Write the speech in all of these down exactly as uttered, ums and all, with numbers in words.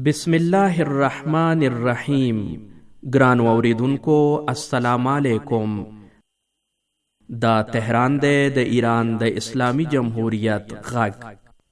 بسم الله الرحمن الرحیم. ګرانو اوریدونکو السلام علیکم. دا تهران دی د ایران د اسلامی جمهوریت غږ.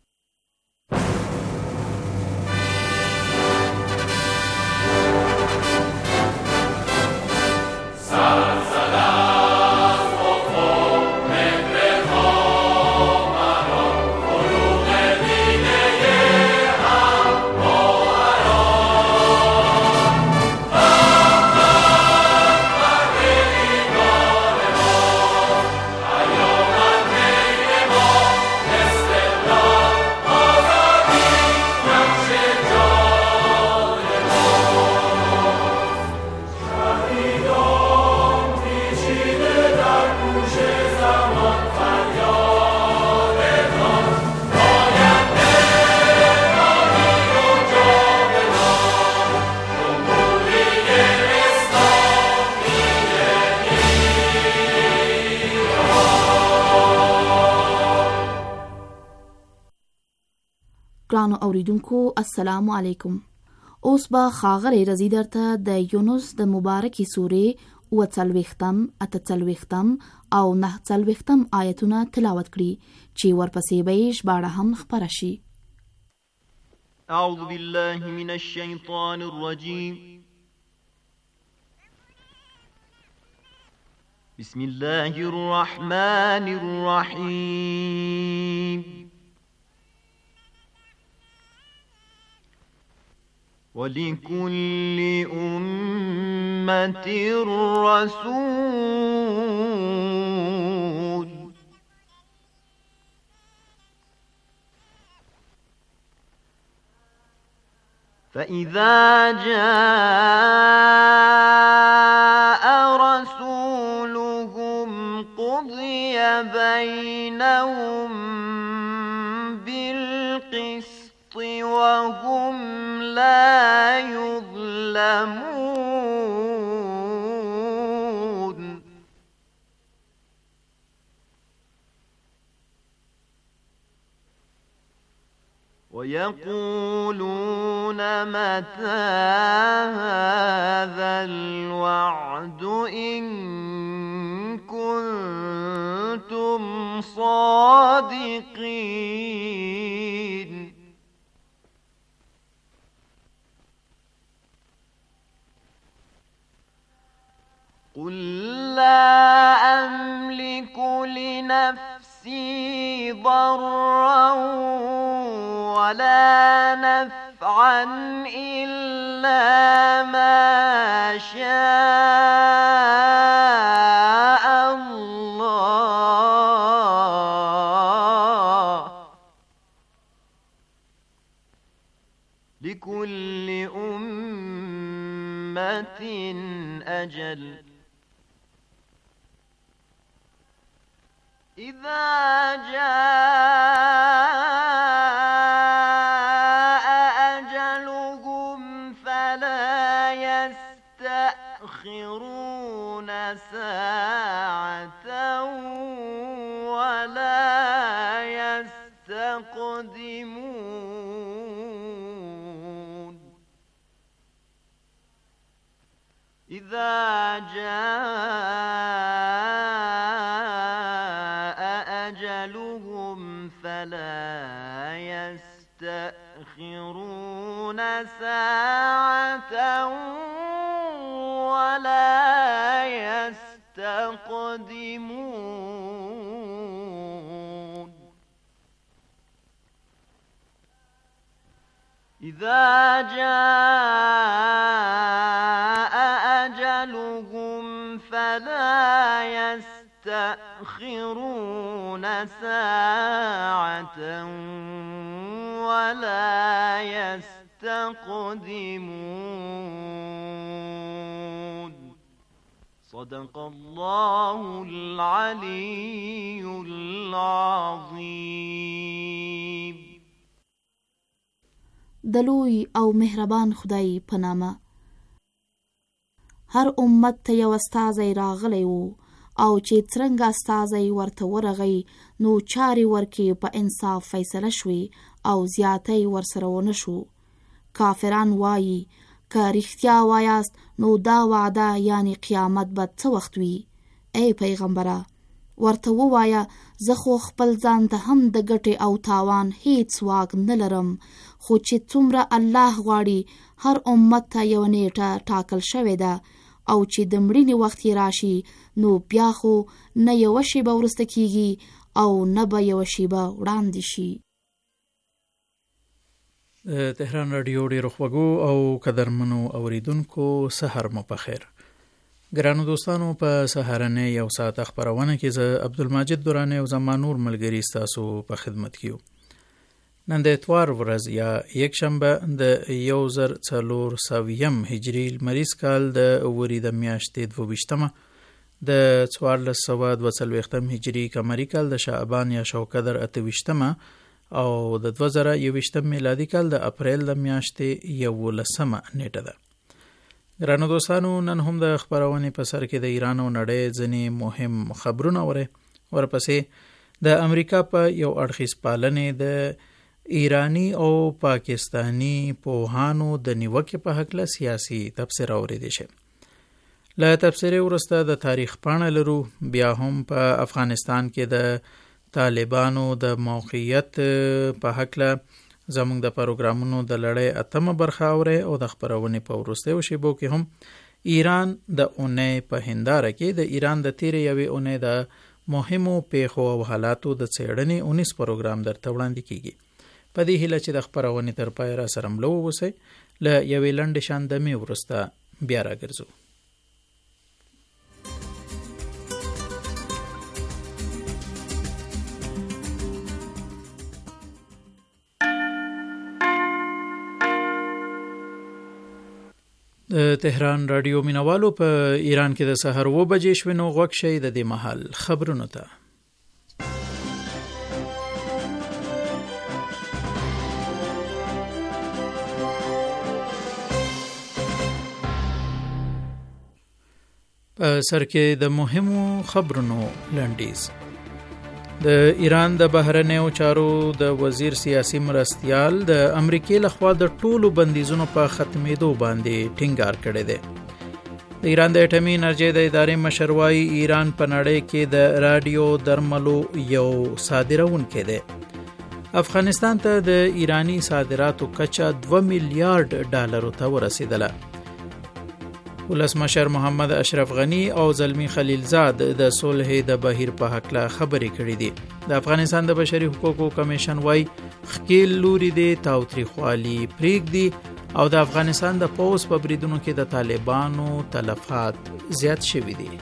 ګرانو اوریدونکو السلام علیکم. اوس به ښاغلی رضی درته د یونس د مبارکې سورې اووه څلوېښتم، اته څلوېښتم او نهه څلوېښتم آیتونه تلاوت کړي چې ورپسې به یې ژباړه هم خپره شي. اعوذ بالله من الشیطان الرجیم. بسم الله الرحمن الرحیم. وَلِكُلِّ أُمَّةٍ رَّسُولٌ فَإِذَا جَاءَ رَسُولُهُمْ قُضِيَ بَيْنَهُم بِالْقِسْطِ وَهُمْ لا يظلمون. ويقولون متى هذا الوعد إن كنتم صادقين. قل لا أملك لنفسي ضرا ولا نفعا إلا ما شاء الله. لكل أمة أجل. إذا جاء أجلهم فلا يستأخرون ساعة ولا يستقدمون. إذا جاء أجلهم فلا يستأخرون ساعة ولا يستقدمون. إذا جاء أجلهم فلا يستأخرون ساعة ولا يستقدمون. صدق الله العلي العظيم. دلوی او مهربان خدای په نامه. هر امت ته یو استازی راغلی و او چې څرنګه استازی ورته ورغی نو چارې ورکې په انصاف فیصله شوې او زیاتی ورسره ونه شو. کافران وایي که رښتیا وایاست نو دا وعده یعنی قیامت به څه وخت وي؟ ای پیغمبره ورته ووایه زه خو خپل ځان ته هم د ګټې او تاوان هیڅ واک نه لرم، خو چې څومره الله غواړي هر امت ته یو نیټه ټاکل شوې ده او چې د مړینې وخت یې راشي نو بیا خو نه یوه شیبه وروسته کیږي او نه به یوه شیبه وړاندې شي. د تهران رادیو ډیرو خوږو او قدرمنو اوریدونکو سحر مو په خیر. ګرانو دوستانو په سهارنۍ یو ساعت خپرونه کې زه عبدالمجید دراني او زما نور ملګري ستاسو په خدمت کې یو. نن د اتوار ورځ یا یک شنبه د یو زر څلور سویم هجري لمریز کال د اوړي د میاشتې دوه ویشتمه د څوارلس سوه دوه څلوېښتم هجري قمري کال د شعبان یا شوکدر اته ویشتمه او د دوه زره یوویشتم میلادي کال د اپریل د میاشتې یولسمه نیټه ده. ګرانو دوستانو نن هم د خپرونې په سر کې د ایران او نړۍ ځینې مهم خبرونه وره ورپسې د امریکا په یو اړخیز پالنې د ایرانی او پاکستانی پوهانو د نیوکې په هکله سیاسي تبصره اوریدل شي. له تبصرې وروسته د تاریخ پاڼه لرو، بیا هم په افغانستان کې د طالبانو د موقعیت په هکله زموږ د پروګرامونو د لړۍ اتمه برخه اوري او د خپرونې په وروستیو شیبو کې هم ایران د اونۍ په هنداره کې د ایران د تیرې یوې اونۍ د مهمو پیښو او حالاتو د څېړنې اونیس پروګرام درته وړاندې کیږي. په دې هیله چې د خپرونې تر پایه را سره ملو واوسئ. له یوې لنډې شاندمې وروسته بیا راګرځو. د تهران رادیو مینوالو په ایران کې د سحر اوه بجې شوې نو غوږ شئ د دې مهال خبرونو ته. په سر کې د مهمو خبرونو لنډیز. د ایران د بهرنیو چارو د وزیر سیاسي مرستیال د امریکای لخوا د ټولو بندیزونو په ختمېدو باندې ټینګار کړی دی. د ایران د اټومي انرژۍ د ادارې مشر وایي ایران په نړۍ کې د راډیو درملو یو صادرونکی دی. افغانستان ته د ایرانی صادراتو کچه دوه میلیارډ ډالرو ته ورسېدله. ولسمشر محمد اشرف غنی او زلمی خلیلزاد د صلح د بهیر په هکله خبرې کړې دي. د افغانستان د بشري حقوقو کمیشن وايي خکیل لوري دی تاوتریخوالي پرېږدي او د افغانستان د پوځ په بریدونو کې د طالبانو تلفات زیات شوي دي.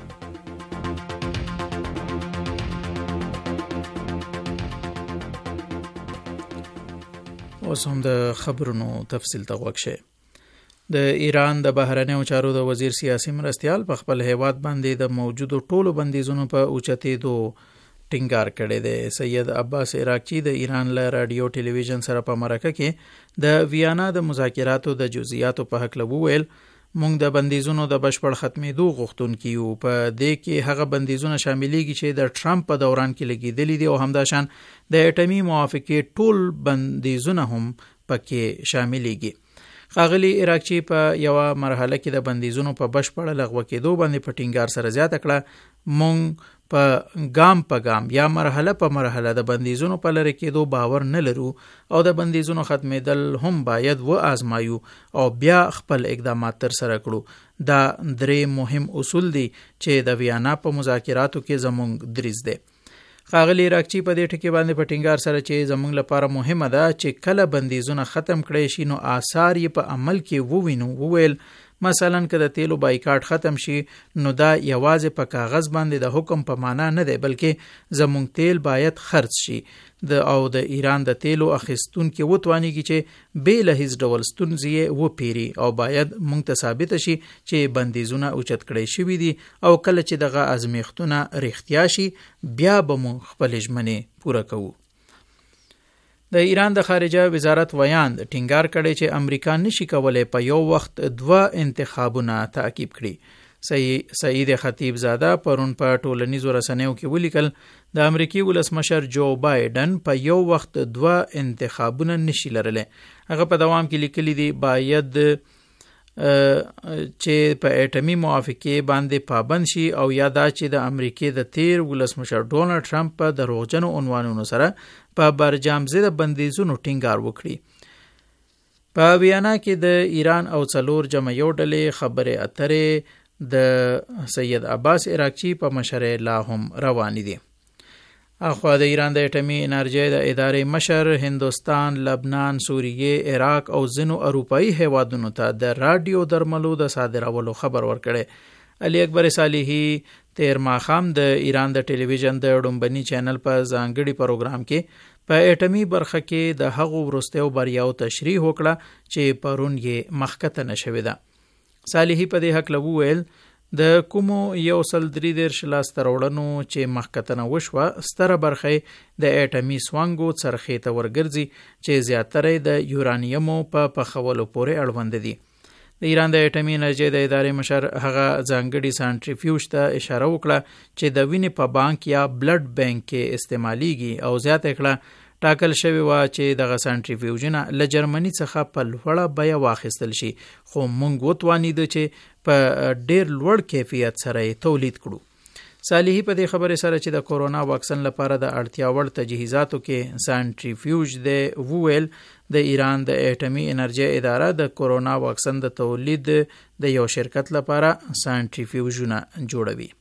اوس هم د خبرونو تفصیل ته غوږ شئ. د ایران د بهرنیو چارو د وزیر سیاسي مرستیال په خپل هیواد باندې د موجودو ټولو بندیزونو په اوچتېدو ټینګار کړی دی. سید عباس عراقچي د ایران له راډیو ټلویزیون سره په مرکه کې د ویانا د مذاکراتو د جزئیاتو په هکله وویل موږ د بندیزونو د بشپړ ختمېدو غوښتونکي یو. په دې کې هغه بندیزونه شاملېږي چې د ټرمپ په دوران کې لګېدلي دي او همداشان د اټومي موافقې ټول بندیزونه هم پکې شاملېږي. ښاغلي عراقچي په یوه مرحله کې د بندیزونو په بشپړه لغوه کېدو باندې په ټینګار سره زیاته کړه موږ په ګام په ګام یا مرحله په مرحله د بندیزونو په لرې کېدو باور نه لرو او د بندیزونو ختمېدل هم باید و آزمایو او بیا خپل اقدامات تر سره کړو. دا درې مهم اصول دي چې د ویانا په مذاکراتو کې زموږ دریځ دی. ښاغلي عراقچي په دې ټکي باندې په ټینګار سره چې زموږ لپاره مهمه ده چې کله بندیزونه ختم کړی شي نو آثار یې په عمل کې ووینو. وویل مثلا که د تیلو بایکاټ ختم شي نو دا یوازې په کاغذ باندې د حکم په معنا نه دی بلکې زموږ تیل باید خرڅ شي د او د ایران د تیلو اخیستونکي وتوانیږي چې بې له هیڅ ډول ستونزې یې وپیري او باید موږ ته ثابته شي چې بندیزونه اوچت کړی شوي دي او کله چې دغه ازمیښتونه رښتیا شي بیا به موږ خپلې ژمنې پوره کوو. د ایران د خارجه وزارت ویاند ټینګار کړی چې امریکا نشي کولای په یو وخت دوه انتخابونه تعقیب کړي. سعید خطیب زاده پرون په ټولنیزو رسنیو کې ولیکل د امریکای ولسمشر جو بایدن په یو وخت دوه انتخابونه نشي لرلی. هغه په دوام کې لیکلي دي باید چې په اټمی موافقه باندې پابند شي او یا دا چې د امریکای د تیر ولسمشر ډونالد ټرمپ په دروغجنو عنوانونو سره په برجام ضد بندیزونو ټینګار وکړي. په بیانا کې د ایران او څلور جمعیو ډلې خبرې اترې د سید عباس عراقچی په مشرۍ لا هم روان دي. اخوا د ایران د اټمی انرژي د ادارې مشر هندوستان، لبنان، سوریه، عراق او ځینو اروپایي هیوادونو ته د رادیو درملو د صادرولو خبر ورکړي. علي اکبر صالحي تیر ماښام د ایران د ټلویزیون د ډومبني چینل په ځانګړي پروګرام کې په اټمی برخه کې د هغو وروستیو بریاو تشریح وکړه چې پرون یې مخکته نشوي ده. صالحي په دې حق وویل د کومو یو سل درې دیرش لاسته راوړنو چې مخکتنه وشوه ستره برخه د اټمی سوانګو څرخې ته ورګرځي چې زیاتره د یورانیمو په پخولو پورې اړوند دي. د ایران د اټمی انرژي د ادارې مشر هغه ځانګړي سانټریفیوژ ته اشاره وکړه چې د وینې په بانک یا بلډ بانک کې استعمالیږي او زیاته کړه ټاکل شوی و چې دغه سانټریفیوژونه له جرمني څخه په لوړه بیه واخیستل شي، خو موږ وتوانیدو چې په ډیر لوړ کیفیت سره تولید کړو. صالحي په دې خبره سره چې د کورونا واکسن لپاره د اړتیا وړ تجهیزاتو کې سانټریفیوژ دی وویل د ایران د اټمی انرژي اداره د کورونا واکسن د تولید د یو شرکت لپاره سانټریفیوژونه جوړوي.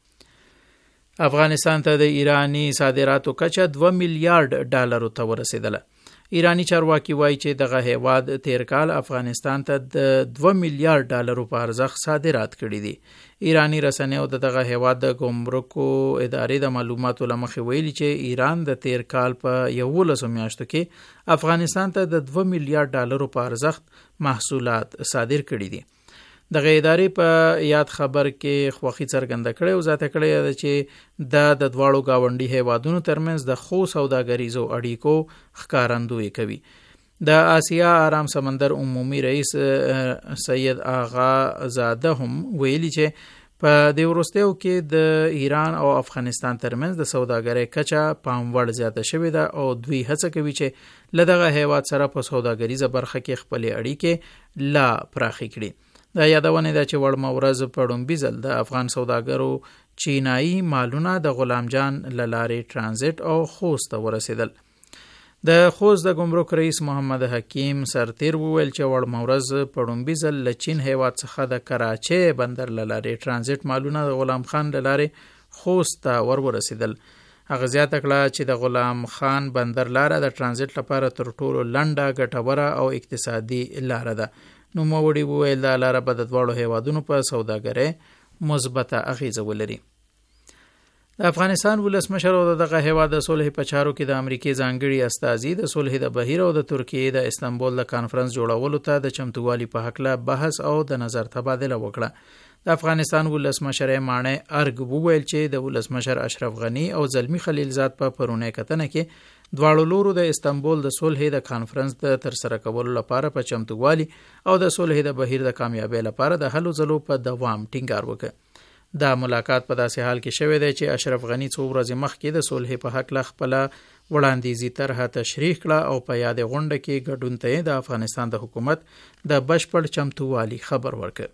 افغانستان ته د ایرانی صادراتو کچه دوه میلیارډ ډالرو ته ورسېدله. ایرانی چارواکي وایي چې دغه هیواد تیر کال افغانستان ته د دوه میلیارډ ډالرو په ارزښت صادرات کړي دي. ایرانی رسنیو د دغه هیواد د ګمرکو ادارې د معلوماتو له مخې ویلي چې ایران د تیر کال په یولسو میاشتو کې افغانستان ته د دوه میلیارډ ډالرو په ارزښت محصولات صادر کړي دي. دغه ادارې په یاد خبر کې خوښي څرګنده کړې او ذاته کړې ده چې د د دواړو گاونډي هیوادونو ترمنځ د خو سوداګریزو اړیکو ښکارندویي کوي. د آسیا آرام سمندر عمومي رئیس سید آغا زاده هم ویلي چې په دې وروستیو کې د ایران او افغانستان ترمنځ د سوداګرۍ کچه پام وړ زیاته شوې ده او دوی هڅه کوي چې له دغه هیواد سره په سوداګریزه برخه کې خپلې اړیکې لا پراخې کړي. دا یادونه ده چې وړمه ورځ په ډومبي ځل د افغان سوداګرو چینایي مالونه د غلام جان له لارې ټرانزیټ او خوست ته ورسېدل. د خوست د ګمرک رئیس محمد حکیم سرتیر وویل چې وړمه ورځ په ډومبي ځل له چین هیواد څخه د کراچۍ بندر له لارې ټرانزیټ مالونه د غلام خان له لارې خوست ته ور ورسېدل. هغه زیاته کړه چې د غلام خان بندر لاره د ټرانزیټ لپاره تر ټولو لنډه، ګټوره او اقتصادي لاره ده. نو موړي وویل دا لاره به د دواړو هیوادونو په سوداګرۍ مثبته اغیزه ولري. د افغانستان ولسمشر او دغه هیواد د صلح په چارو کې د امریکای ځانګړي استازي د صلح د بهیر او د ترکیې د استنبول د کانفرنس جوړولو ته د چمتووالي په حق له بحث او د نظر تبادله وکړه. د افغانستان ولسمشر مانع ارګ وویل چې د ولسمشر اشرف غنی او زلمی خلیلزاد په پرونی کتنه کې دواړو لورو د استنبول د صلح د کانفرنس د ترسره کولو لپاره په چمتووالي او د صلح د بهیر د کامیابی لپاره د هلو ځلو په دوام ټینګار وکړ. دا ملاقات په داسې حال کې شوې ده چې اشرف غنی څو ورځې مخکې د صلح په حق له خپل وړاندیزي طرحه تشریح کړه او په یاد غونډه کې ګډون ته د افغانستان د حکومت د بشپړ چمتووالي خبر ورکړ.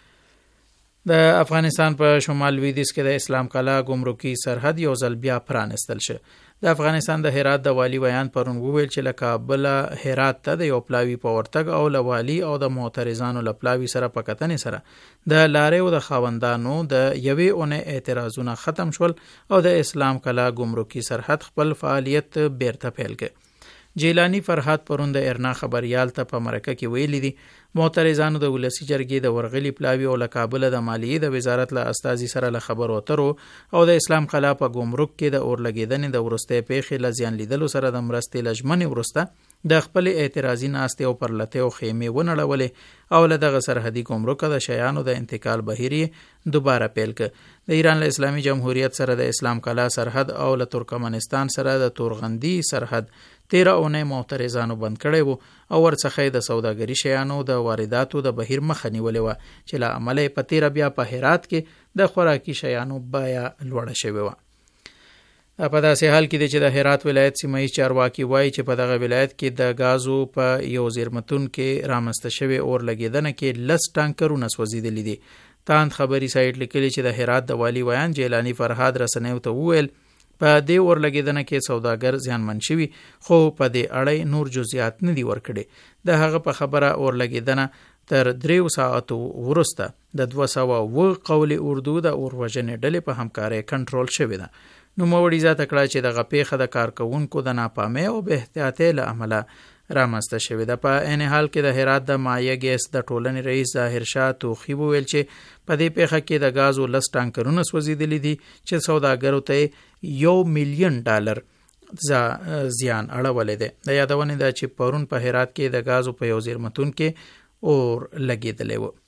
د افغانستان په شمال لویدیځ کې د اسلام قلعه ګمرکي سرحد یو ځل بیا پرانستل شو. د افغانستان د هرات د والی ویان پرون وویل چې له کابل هرات ته د یو پلاوی په ورتګ او له والی او د معترضانو له پلاوی سره په کتنې سره د لارې او د خاوندانو د یوې اونۍ اعتراضونه ختم شول او د اسلام قلعه ګمرکي سرحد خپل فعالیت بیرته پیل کړ. جیلانی فرحات پرون د ارنا خبريال ته په مرکه کې ویلي دي معترضانو د ولسی جرګې د ورغلی پلاوی او له کابل د مالیې د وزارت له استازي سره له خبر وترو او د اسلام قلعه په ګمرک کې د اورلګیدنې د ورسته پیښې لزیان لیدلو سره د مرستې لجمنې ورسته د خپل اعتراضي ناستې او پرلته او خیمه ونړولې او له دغه سرحدي ګمرک د شیانو د انتقال بهیری دوباره پیل ک. د ایران له اسلامي جمهوریت سره د اسلام قلعه سرحد او له ترکمنستان سره د تورغندی سرحد تیره اونۍ معترضانو بند کړی وو او ورڅخه د سوداګري شیانو د وارداتو د بهیر مخه نیولې وه چې له امله یې په تیره بیا په هرات کې د خوراکي شیانو بیه لوړه شوې وه. په داسې حال کې دی چې د هرات ولایت سیمه‌ایز چارواکي وایي چې په دغه ولایت کې د غازو په یو زیرمتون کې رامنځته شوې اور لګېدنه کې لس ټانکرونه سوځېدلي دي. تاند خبري سایټ لیکلي چې د هرات د والي ویان جیلانی فرهاد رسنیو ته وویل په دې اور لګېدنه کې سوداګر زیانمن شوي خو په دې اړه نور جزئیات نه دي ورکړي. د هغه په خبره اور لګېدنه تر دریو ساعتو وروسته د دوه سوه اوه قولي اردو د اور وژنې ډلې په همکارۍ کنټرول شوې ده. نوموړي زیاته کړه چې دغه پیښه د کارکوونکو د ناپامۍ او بې احتیاطۍ له امله رامنځته شوې ده. په عین حال کې د هرات د مایع ګیس د ټولنې رئیس ظاهر شاه توخي وویل چې په دې پیښه کې د غازو لس ټانکرونه سوځېدلي دي چې سوداګرو ته یو میلیون ډالر زیان اړولی دی. د یادونې ده چې پرون په هرات کې د غازو په یو زیرمتون کې اور لګېدلی و.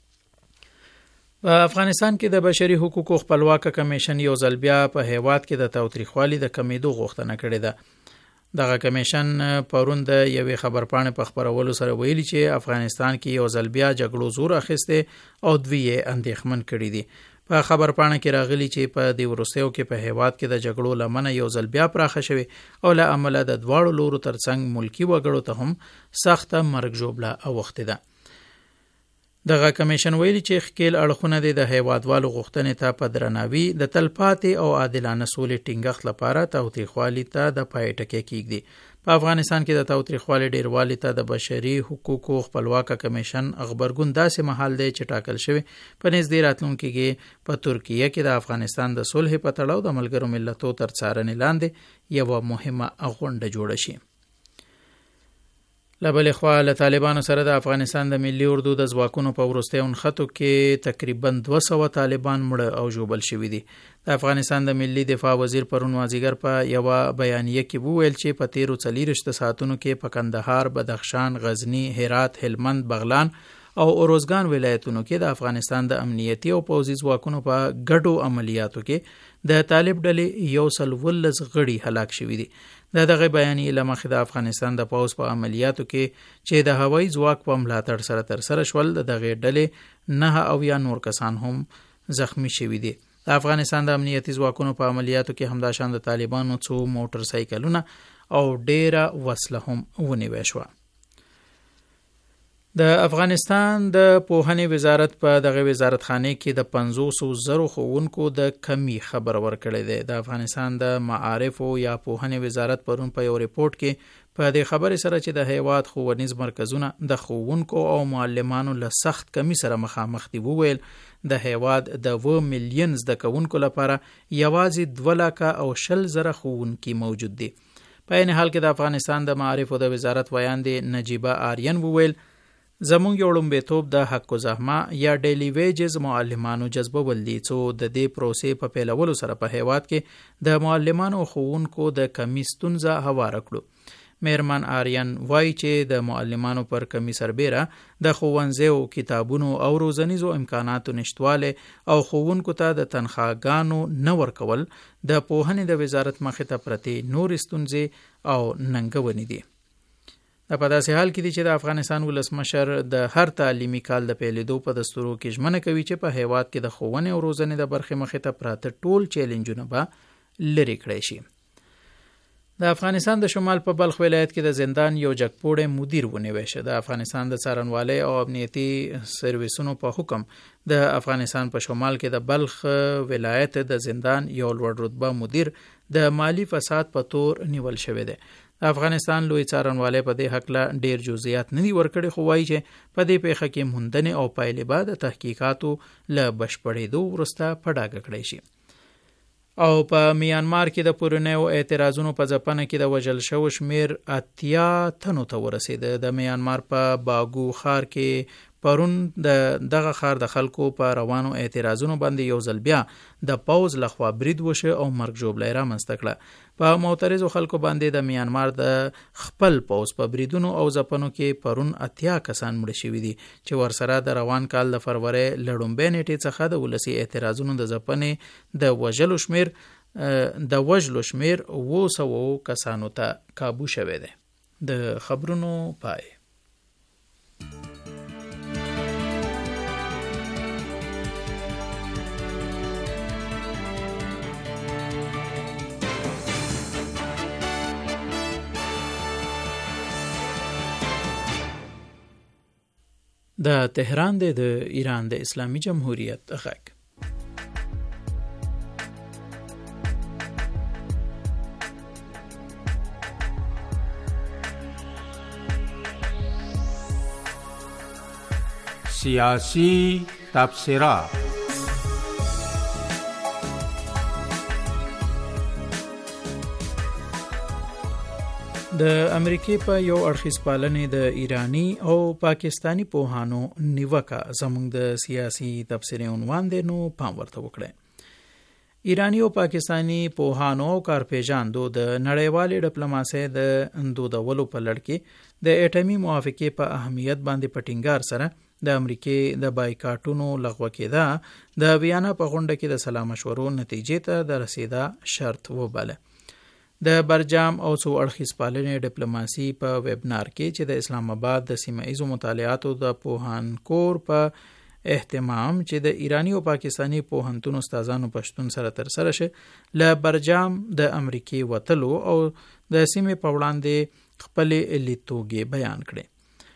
په افغانستان کې د بشري حقوقو خپلواکه کمیشن یو ځل بیا په هیواد کې د تاوتریخوالي د کمیدو غوښتنه کړې ده. دغه کمیشن پرون د یوې خبرپاڼې په خپرولو سره ویلي چې افغانستان کې یو ځل بیا جګړو زور اخیستی او دوی یې اندېښمن کړي دي. په خبرپاڼه کې راغلي چې په دې وروستیو کې په هیواد کې د جګړو لمنه یو ځل بیا پراخه شوې او له امله د دواړو لورو ترڅنګ ملکي وګړو ته هم سخته مرګ ژوبله اوښتې ده. دغه کمیشن ویلي چې ښکیل اړخونه د هیوادوالو غوښتنې ته په درناوي د تلپاتې او عادلانه سولې ټینګښت لپاره تاوتریخوالي ته د پای ټکی کیږدي. په افغانستان کې د تاوتریخوالي ډیروالي ته د بشري حقوقو خپلواکه کمیشن غبرګون داسې مهال دی چې ټاکل شوی په نږدې راتلونکي کې په ترکیه کې د افغانستان د صلح په تړاو د ملګرو ملتونو تر څارنې لاندې یوه مهمه غونډه جوړه شي. له بلې خوا له طالبانو سره د افغانستان د ملي اردو د ځواکونو په وروستیو نښتو کې تقریبا دوه سوه طالبان مړه او ژوبل شوي دي. د افغانستان د ملي دفاع وزیر پرون مازدیګر په یوه بیانیه کې وویل چې په تیرو څلېرویشت ساعتونو کې په کندهار، بدخشان، غزني، هرات، هلمند، بغلان او اروزګان ولایتونو کې د افغانستان د امنیتي او پوځي ځواکونو په ګډو عملیاتو کې د طالب ډلې یو سل ولس غړي هلاک شوي دي. د دغه بیانیې له مخې د افغانستان د پوځ په عملیاتو کې چې د هوایي ځواک په ملاتړ سره ترسره شول د دغې ډلې نهه اویا نور کسان هم زخمی شوي دي. د افغانستان د امنیتي ځواکونو په عملیاتو کې همداشان د طالبانو څو موټر سایکلونه او ډیره وسله هم ونیوی شوه. د افغانستان د پوهنې وزارت په دغه وزارتخانه کې د پنځوسو زرو ښوونکو د کمی خبر ورکړی دی. د افغانستان د معارفو یا پوهنې وزارت پرون په یو ریپورت کې په دې خبرې سره چې د هیواد ښوونیز مرکزونه د ښوونکو او معلمانو له سخت کمی سره مخامخ دي وویل د هیواد د اوه میلیون زده کوونکو لپاره یوازې دوه لکه او شل زره ښوونکي موجود دي. په عین حال کې د افغانستان د معارفو د وزارت ویاندې نجیبه آریان وویل زمونږ یو لومړیتوب د حق الزحمه یا ډیلی ویجز معلمانو جذبول دي څو د دې پروسې په پیلولو سره په هیواد کې د معلمانو او ښوونکو د کمی ستونزه هواره کړو. مهرمان آریان وایي چې د معلمانو پر کمی سربیره د ښوونځیو، کتابونو او روزنیزو امکاناتو نشتواله او ښوونکو ته د تنخواګانو نه ورکول د پوهنې د وزارت مخې ته پرتې نور ستونزې او ننګونې دي. په داسې حال کې دي چې د افغانستان ولسمشر د هر تعلیمي کال د پیلېدو په دستورو کې ژمنه کوي چې په هیواد کې د ښوونې او روزنې د برخې مخې ته پراته ټول چیلنجونه به لرې کړی شي. د افغانستان د شمال په بلخ ولایت کې د زندان یو جګپوړی مدیر ونیوی شو. د افغانستان د څارنوالۍ او امنیتي سرویسونو په حکم د افغانستان په شمال کې د بلخ ولایت د زندان یو لوړ رتبه مدیر د مالی فساد په تور نیول شوی دی. د افغانستان لوی څارنوالی په دې هکله ډیر جزئیات نه دي ورکړي خو وایي چې په دې پیښه کې موندنې او پایلې به د تحقیقاتو له بشپړېدو وروسته په ډاګه کړی شي. او په میانمار کې د پورنیو اعتراضونو په ځپنه کې د وژل شوو شمیر اتیا تنو ته ورسېده. د میانمار په باګو ښار کې پرون د دغه ښار د خلکو په روانو اعتراضونو باندې یو ځل بیا د پوځ لخوا برید وشه او مرګ ژوبلی رامنځته کړه. په معترضو خلکو باندې د میانمار د خپل پوځ په بریدونو او ځپنو کې پرون اتیا کسان مړه شوي دي چې ورسره د روان کال د فروری له لومړۍ نیټې څخه د ولسي اعتراضونو د ځپنې د وژلو شمیر د وژلو شمیر اوه سوه کسانو ته کابو شوی دی. د خبرونو پای. د تهران د ایران د اسلامي جمهوریت غږ. سیاسی تبصره. د امریکای په یو اړخیز پالنې د ایرانی او پاکستانی پوهانو نیوکه زموږ د سیاسي تبصرې عنوان دی، نو پام ورته وکړئ. ایرانی او پاکستانی پوهانو او کارپیژاندو د نړیوالې ډیپلوماسۍ د اندودولو په لړ کې د اټومي موافقې په اهمیت باندې په ټینګار سره د امریکای د بایکاټونو لغوه کېده د ویانا په غونډه کې د سلا مشورو نتیجې ته د رسیدا شرط وباله. د برجام او څو اړخیز پالنې ډیپلوماسي په ویبنار کې چې د اسلام آباد د سیمه ایزو مطالعاتو د پوهانکور په اهتمام چې د ایرانی او پاکستانی پوهنتون استادانو پښتون سره تر سره شه ل برجام د امریکای وتلو او د سیمه په وړاندې خپل لیدلوري بیان کړي.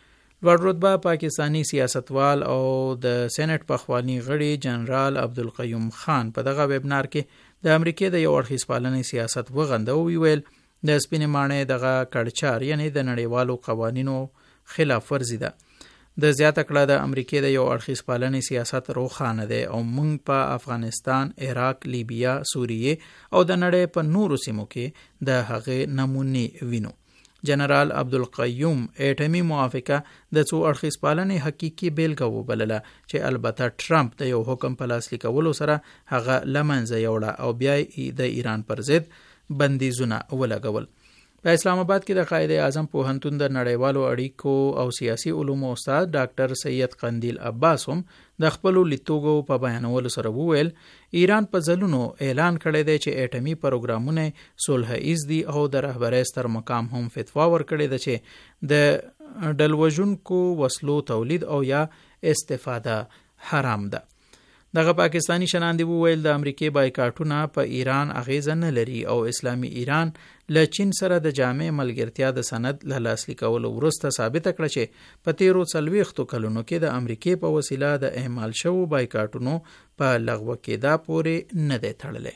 لوړ رتبه پاکستانی سیاستوال او د سېنات پخوانی غړي جنرال عبدالقیوم خان په دغه ویبنار کې د امریکای د یو اړخیز پالنې سیاست وغنده او ویل د سپینې مانې دغه کړچار یعنی د نړیوالو قوانینو خلاف ورزي ده. د زیاته کړه د امریکای د یو اړخیز پالنې سیاست روښانه ده او موږ په افغانستان، عراق، لیبیا، سوریه او د نړۍ په نورو سیمو کې د هغه نمونې وینو. جنرال عبدالقیوم اټومي موافقه د څو اړخیز پالنې حقيقي بیلګه وبلله چې البته ټرمپ د یو حکم په لاسلیک کولو سره هغه لمنځه یوړه او بیا د ایران پر ضد بندیزونه ولګول. په اسلام آباد کې د قائد اعظم پوهنتون د نړیوالو اړیکو او سیاسي علومو استاد ډاکټر سید قندیل عباس هم د خپل لیدلورو په بیانولو سره وویل ایران په ځلونو اعلان کړی دی چې اټومي پروګرامونه صلح ایز دي او د رهبرۍ ستر مقام هم فتوا ورکړی دی چې د ډلوژونکو وسلو تولید او یا استفاده حرام ده. دغه پاکستانی شناندې وویل د امریکای بایکاټونه په ایران اغیزه نه لري او اسلامي ایران له چین سره د جامع ملګرتیا د سند له لاسلیک کولو وروسته ثابت کړه چې په تیرو څلوېښتو کلونو کې د امریکای په وسیله د اعمال شوو بایکاټونو په لغوه کېدا پورې نه دی تړلی.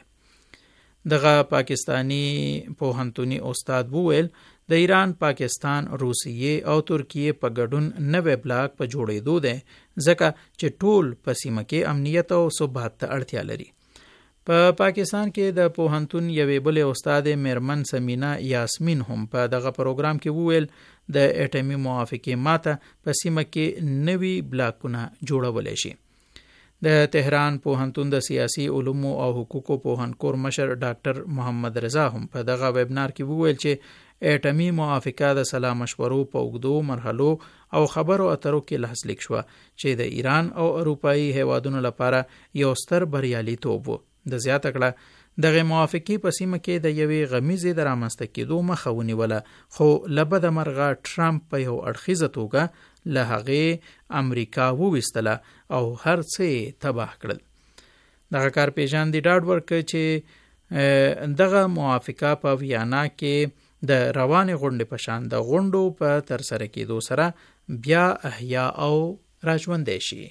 دغه پاکستانی پوهنتوني استاد وویل د ایران، پاکستان، روسیې او ترکیې په ګډون نوې بلاک په جوړېدو دی ځکه چې ټول په سیمه کې امنیت او ثبات ته اړتیا لري. په پا پاکستان کې د پوهنتون یوې بلې استاد میرمن سمینا یاسمین هم په دغه پروګرام کې وویل د اټومي موافقې ماته په سیمه کې نوي بلاکونه جوړولی شي. د تهران پوهنتون د سیاسي علومو او حقوقو پوهنکور مشر ډاکټر محمد رضا هم په دغه ویبنار کې وویل چې اټومي موافقه د سلا مشورو په اوږدو مرحلو او خبرو اترو کې لاسلیک شوه چې د ایران او اروپایي هیوادونو لپاره یو ستر بریالیتوب و. د زیاته کړه دغه موافقې په سیمه کې د یوې غمیزې د رامنځته کېدو مخه ونیوله، خو له بده مرغه ټرمپ په یو اړخیزه توګه له هغې امریکا وویستله او هر څه تباه کړل. دغه کارپیژان دی ډاډ ورکړ چې دغه موافقه په ویانا کې د روانې غونډې په شان د غونډو په ترسره کېدو سره بیا احیا او راژوندی شي.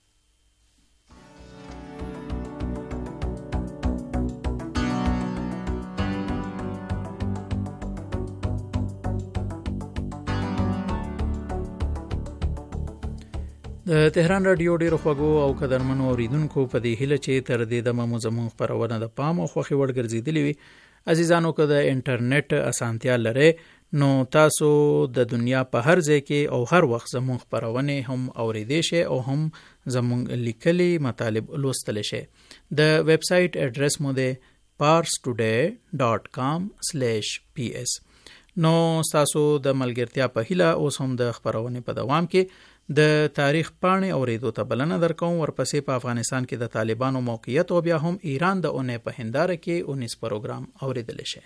د تهران رادیو ډیرو خوږو او قدرمنو اوریدونکو په دې هیله چې تر دې دمه مو زموږ خپرونه د پام او خوښې وړ ګرځېدلې وي. عزیزانو که د انټرنیټ اسانتیا لرئ نو تاسو د دنیا په هر ځای کې او هر وخت زموږ خپرونې هم اوریدی شئ او هم زموږ لیکلي مطالب لوستلی شئ. د ویب سایټ اډرس مو دی پارس ټوډے ډاټ کام سلیش پی ایس. نو تاسو د ملګرتیا په هیله اوس هم د خپرونې په دوام کې د تاریخ پاڼې اوریدو ته بلنه درکوم. ورپسې په افغانستان کې د طالبانو موقعیت او بیا هم ایران د اونۍ په هنداره کې اونیس پروګرام اوریدل شي.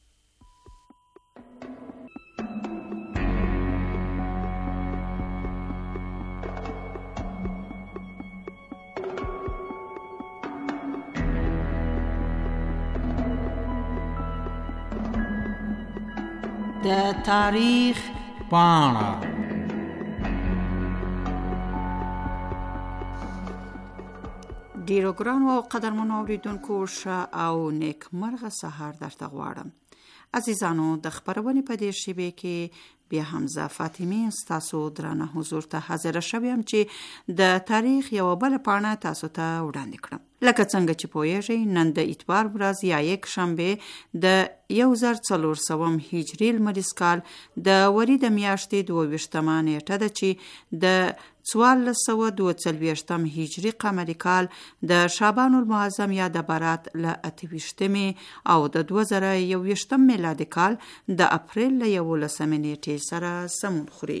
د تاریخ پاڼه ډیرو ګرانو او قدرمنو اوریدونکو ښه او نیک مرغه سهار درته غواړم. عزیزانو د خبرونې په دې شیبې کې بیا حمزه فاطمی ستاسو درانه حضور ته حاضر شوم چې د تاریخ یو بل پاڼه تاسو ته وړاندې کړم. لکه څنګه چې پوهیږئ نن د اتوار ورځ یا یک شنبه د یو زر څلور سوه هجري لمریز کال د وري د میاشتې دوه ویشتمه نیټه ده چې د څوارلس سوه دوه څلوېښتم هجري قمري کال د شعبان المعظم یا د برات له اته ویشتمې او د دوه زره یو ویشتم میلادي کال د اپریل له یولسمې نیټې سره سمون خوري.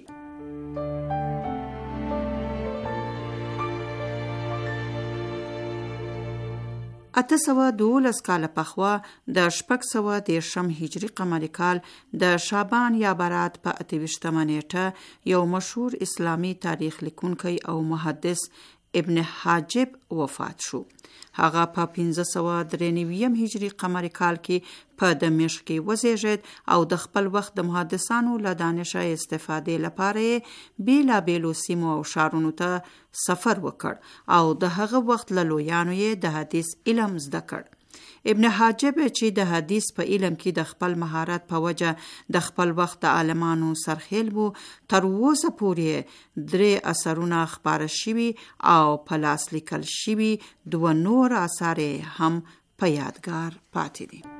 اته سوه دولس کاله پخوا د شپږ سوه دېرشم هجري قمري کال د شعبان یا برات په اته ویشتمه نیټه یو مشهور اسلامي تاریخ لیکونکی او محدث ابن حاجب وفات شو. هغه په پنځه سوه درې نویم هجري قمري کال کې په دمشق کې وزیږید او د خپل وخت د محدثانو له دانشه استفادې لپاره بیلابیلو سیمو او ښارونو ته سفر وکړ او د هغه وخت له لویانو یې د حدیث علم زده کړ. ابن حاجب چې د حدیث په علم کې د خپل مهارت په وجه د خپل وخت د عالمانو سرخیل وو، تر اوسه پورې درې اثرونه خپاره شوي او په لاس لیکل شوي دوه نور اثار هم په یادګار پاتې دي.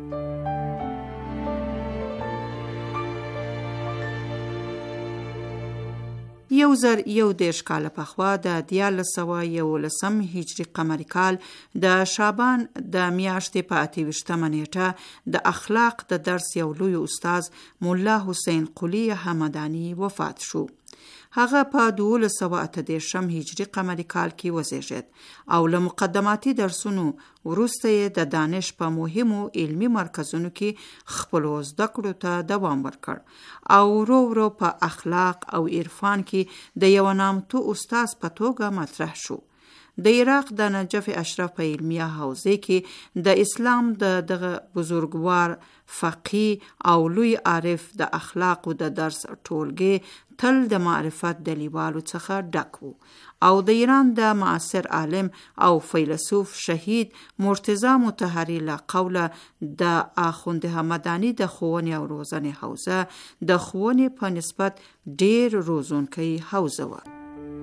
یو زر یو دېرش کاله پخوا د دیارلس سوه یولسم هجري قمري کال د شعبان د میاشتې په اته ویشتمه نیټه د اخلاق د درس یو لوی استاز مولا حسین قلی حمدانی وفات شو. هغه په دولس سوه اته دېرشم هجري قمري کال کې وزیږید او له مقدماتي درسونو وروسته یې د دانش په مهمو علمي مرکزونو کې خپلو زده کړو ته دوام ورکړ او ورو ورو په اخلاق او عرفان کې د یو نامتو استاز په توګه مطرح شو. د عراق د نجف اشرف په علمیه حوزه کې د اسلام د دغه بزرګوار فقیه او لوی عارف د اخلاقو د درس ټولګي تل د معرفت د لیوالو څخه ډک وو او د ایران د معاصر عالم او فیلسوف شهید مرتضی مطهری له قوله د آخوند حمدانی د ښوونې او روزنې حوزه د ښوونې په نسبت ډیر روزونکی حوزه وه.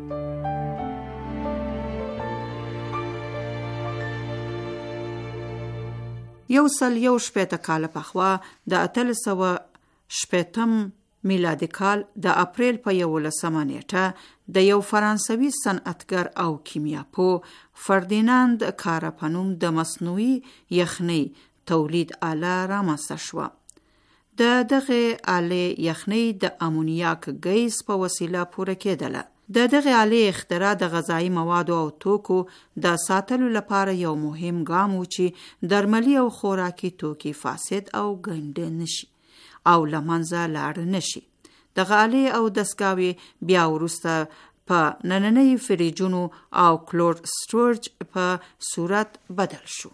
یو سل یو شپېته کاله پخوا د اتلس سوه شپېتم میلادي کال د اپریل په یولسمه نیټه د یو فرانسوي صنعتګر او کیمیاپوه فردیناند کاره په نوم د مصنوعي یخنۍ تولید آله رامنځته شوه. د دغه آلې یخنۍ د امونیاک ګیس په وسیله پوره کېدله. د دغه آلې اختراع د غذایی موادو او توکو د ساتلو لپاره یو مهم ګام و چې درملي او خوراکي توکي فاسد او ګنډه نشي او له منځه لاړ نشي. دغه آلې او دستګاوې بیا وروسته په نننۍ فریجونو او کلود سټورج په صورت بدل شو.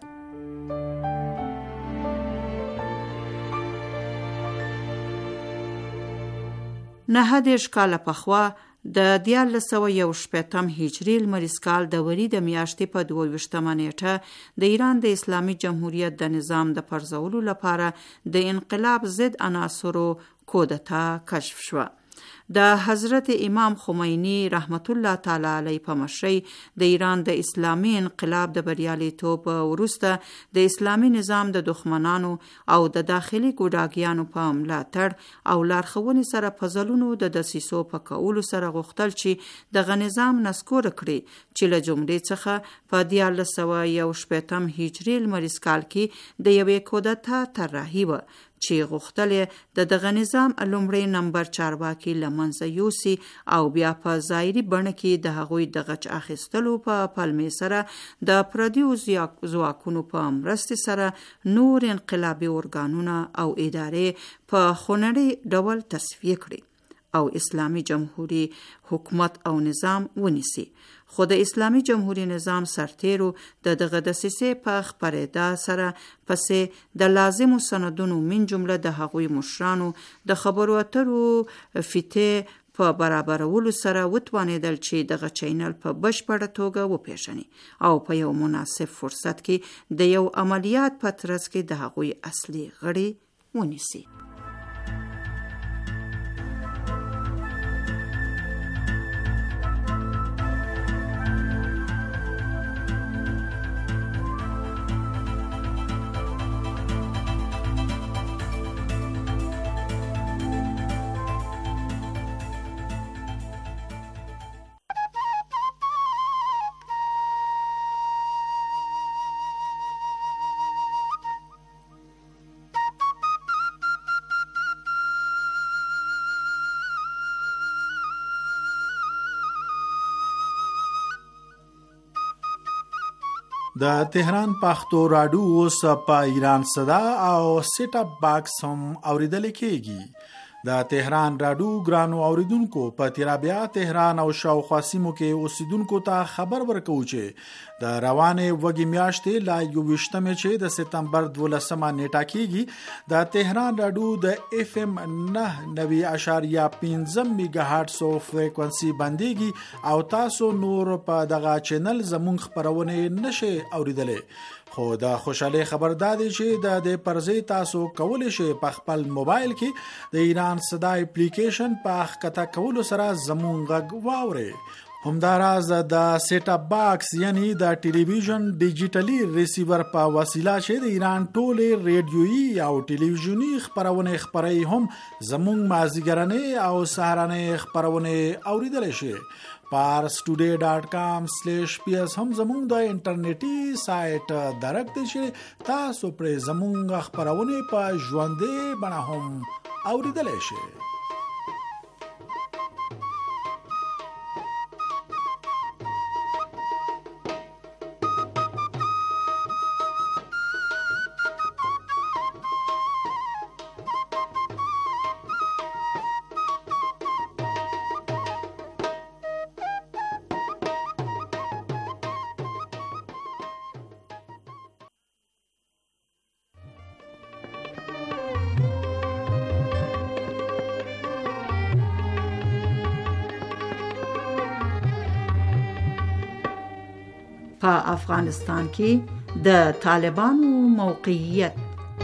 نهه دېرش کاله پخوا د دیارلس سوه یو شپېتم هجري لمریز کال د وري د میاشتې په دوه ویشتمه نیټه د ایران د اسلامي جمهوریت د نظام د پرځولو لپاره د انقلاب ضد عناصرو کودتا کشف شوه. د حضرت امام خمینی رحمت الله تعالی علیه په مشرۍ د ایران د اسلامي انقلاب د بریالیتوب وروسته د اسلامي نظام د دښمنانو او د داخلي ګوډاګیانو په ملاتړ او لارښوونې سره په ځلونو د دسیسو په کولو سره غوښتل چې دغه نظام نسکوره کړي چې له جملې څخه په دیارلس سوه یو شپېتم هجري لمریز کال کې د یوې کودتا طراحي وه چې غوښتل د دغه نظام لومړی نمبر چارواکي لمنځه یوسي او بیا په ظاهري بڼه کې د هغوی د غچ اخیستلو په پلمې سره د پردیو ځواکونو په مرستې سره نور انقلابي ارګانونه او ادارې په خونړي ډول تصفیه کړي او اسلامي جمهوری حکومت او نظام ونیسي. خو د اسلامي جمهوری نظام سرتیرو د دغه دسیسې په خپرېدا سره پسې د لازمو سندونو من جمله د هغوی مشرانو د خبرو اترو فیته په برابرولو سره وتوانېدل چې دغه چینل په بشپړه توګه وپیژني او په یو مناسب فرصت کې د یو عملیات په ترڅ کې د هغوی اصلي غړي ونیسي. د تهران پښتو راډیو اوس په ایران صدا او سیټ اپ باکس هم اوریدل کیږي. د تهران راډیو ګرانو اوریدونکو په تیرابیا تهران او شاوخوا سیمو کې اوسیدونکو ته خبر ورکوي چې د روانې وګي میاشتې لا یوویشتمې چې د سپتمبر دولسمه نیټه کېږي د تهران راډیو د اف ام نه نوي اشاریه پنځه میگا هرتز فریکونسي باندېږي او تاسو نور په دغه چینل زمونږ خبرونه نشئ اوریدلې. خو د خوشاله خبر دادی چې د دې پرځې تاسو کولی شئ په خپل موبایل کې د ایران صدا اپلیکیشن په ښکته کولو سره زمونږ غږ واورئ. همداراز د سیټ اپ باکس یعنی د ټلویزیون ډیجیټلی ریسیور په وسیله چې د ایران ټولې ریډیویي او ټلویزیونی خبرونه خبري هم زمونږ مازیګرنې او سهارنې خبرونه اوریدل شي. پارس ټوډے ډاٹ کام سلیش پی اس هم زمونږ د انټرنیټي سایت درک دی چې تاسو پر زمونږ خبرونه په ژوندې بڼه هم اوریدل شي. په افغانستان کې د طالبانو موقعیت.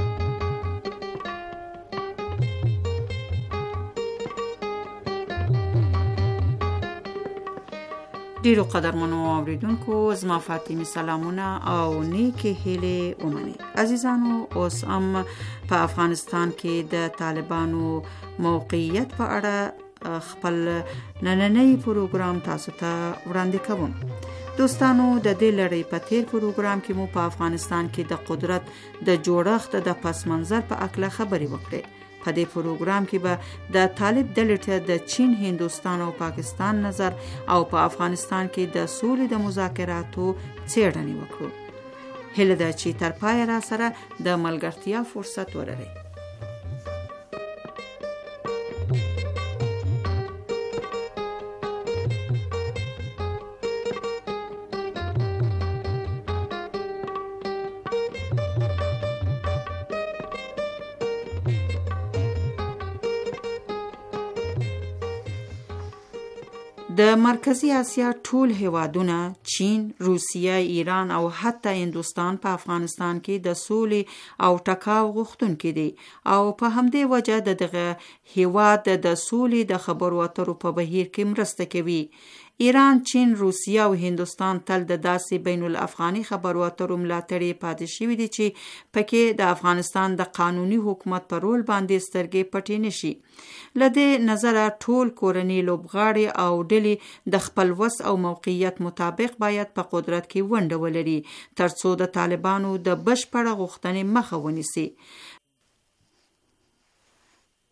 ډیرو قدرمنو اوریدونکو زما فاطمه سلامونه او نیکی هیله ومني. عزیزانو اوس هم په افغانستان کې د طالبانو موقعیت په اړه خپل نننی پروګرام تاسو ته وړاندې کوم. دوستانو د دې لړۍ په تیر پروګرام کې مو په افغانستان کې د قدرت د جوړښت د پس منظر په اړه خبرې وکړې. په دې پروګرام کې به د طالب ډلې ته د چین، هندوستان او پاکستان نظر او په افغانستان کې د سولې د مذاکراتو څېړنې وکړو. هیله ده چې تر پایه را سره د ملګرتیا فرصت ولرئ. د مرکزی اسیا ټول هیوادونه چین، روسیه، ایران او حتی هندوستان په افغانستان کې د سولې او ټکاو غوښتونکي دي او په همدې وجه د دغه هیواد د سولې د خبرو اترو په بهیر کې مرسته کوي. ایران، چین، روسیه او هندوستان تل د داسې بین الافغاني خبرو اترو ملاتړي پاتې شوي دي چې پکې د افغانستان د قانوني حکومت پر رول باندې سترګې پټې نشي. لدې نظره ټول کورنی لوبغاړي او ډلې د خپل وس او موقعیت مطابق باید په قدرت کې ونډه ولري ترڅو د طالبانو د بشپړه غوښتنې مخه ونیسي.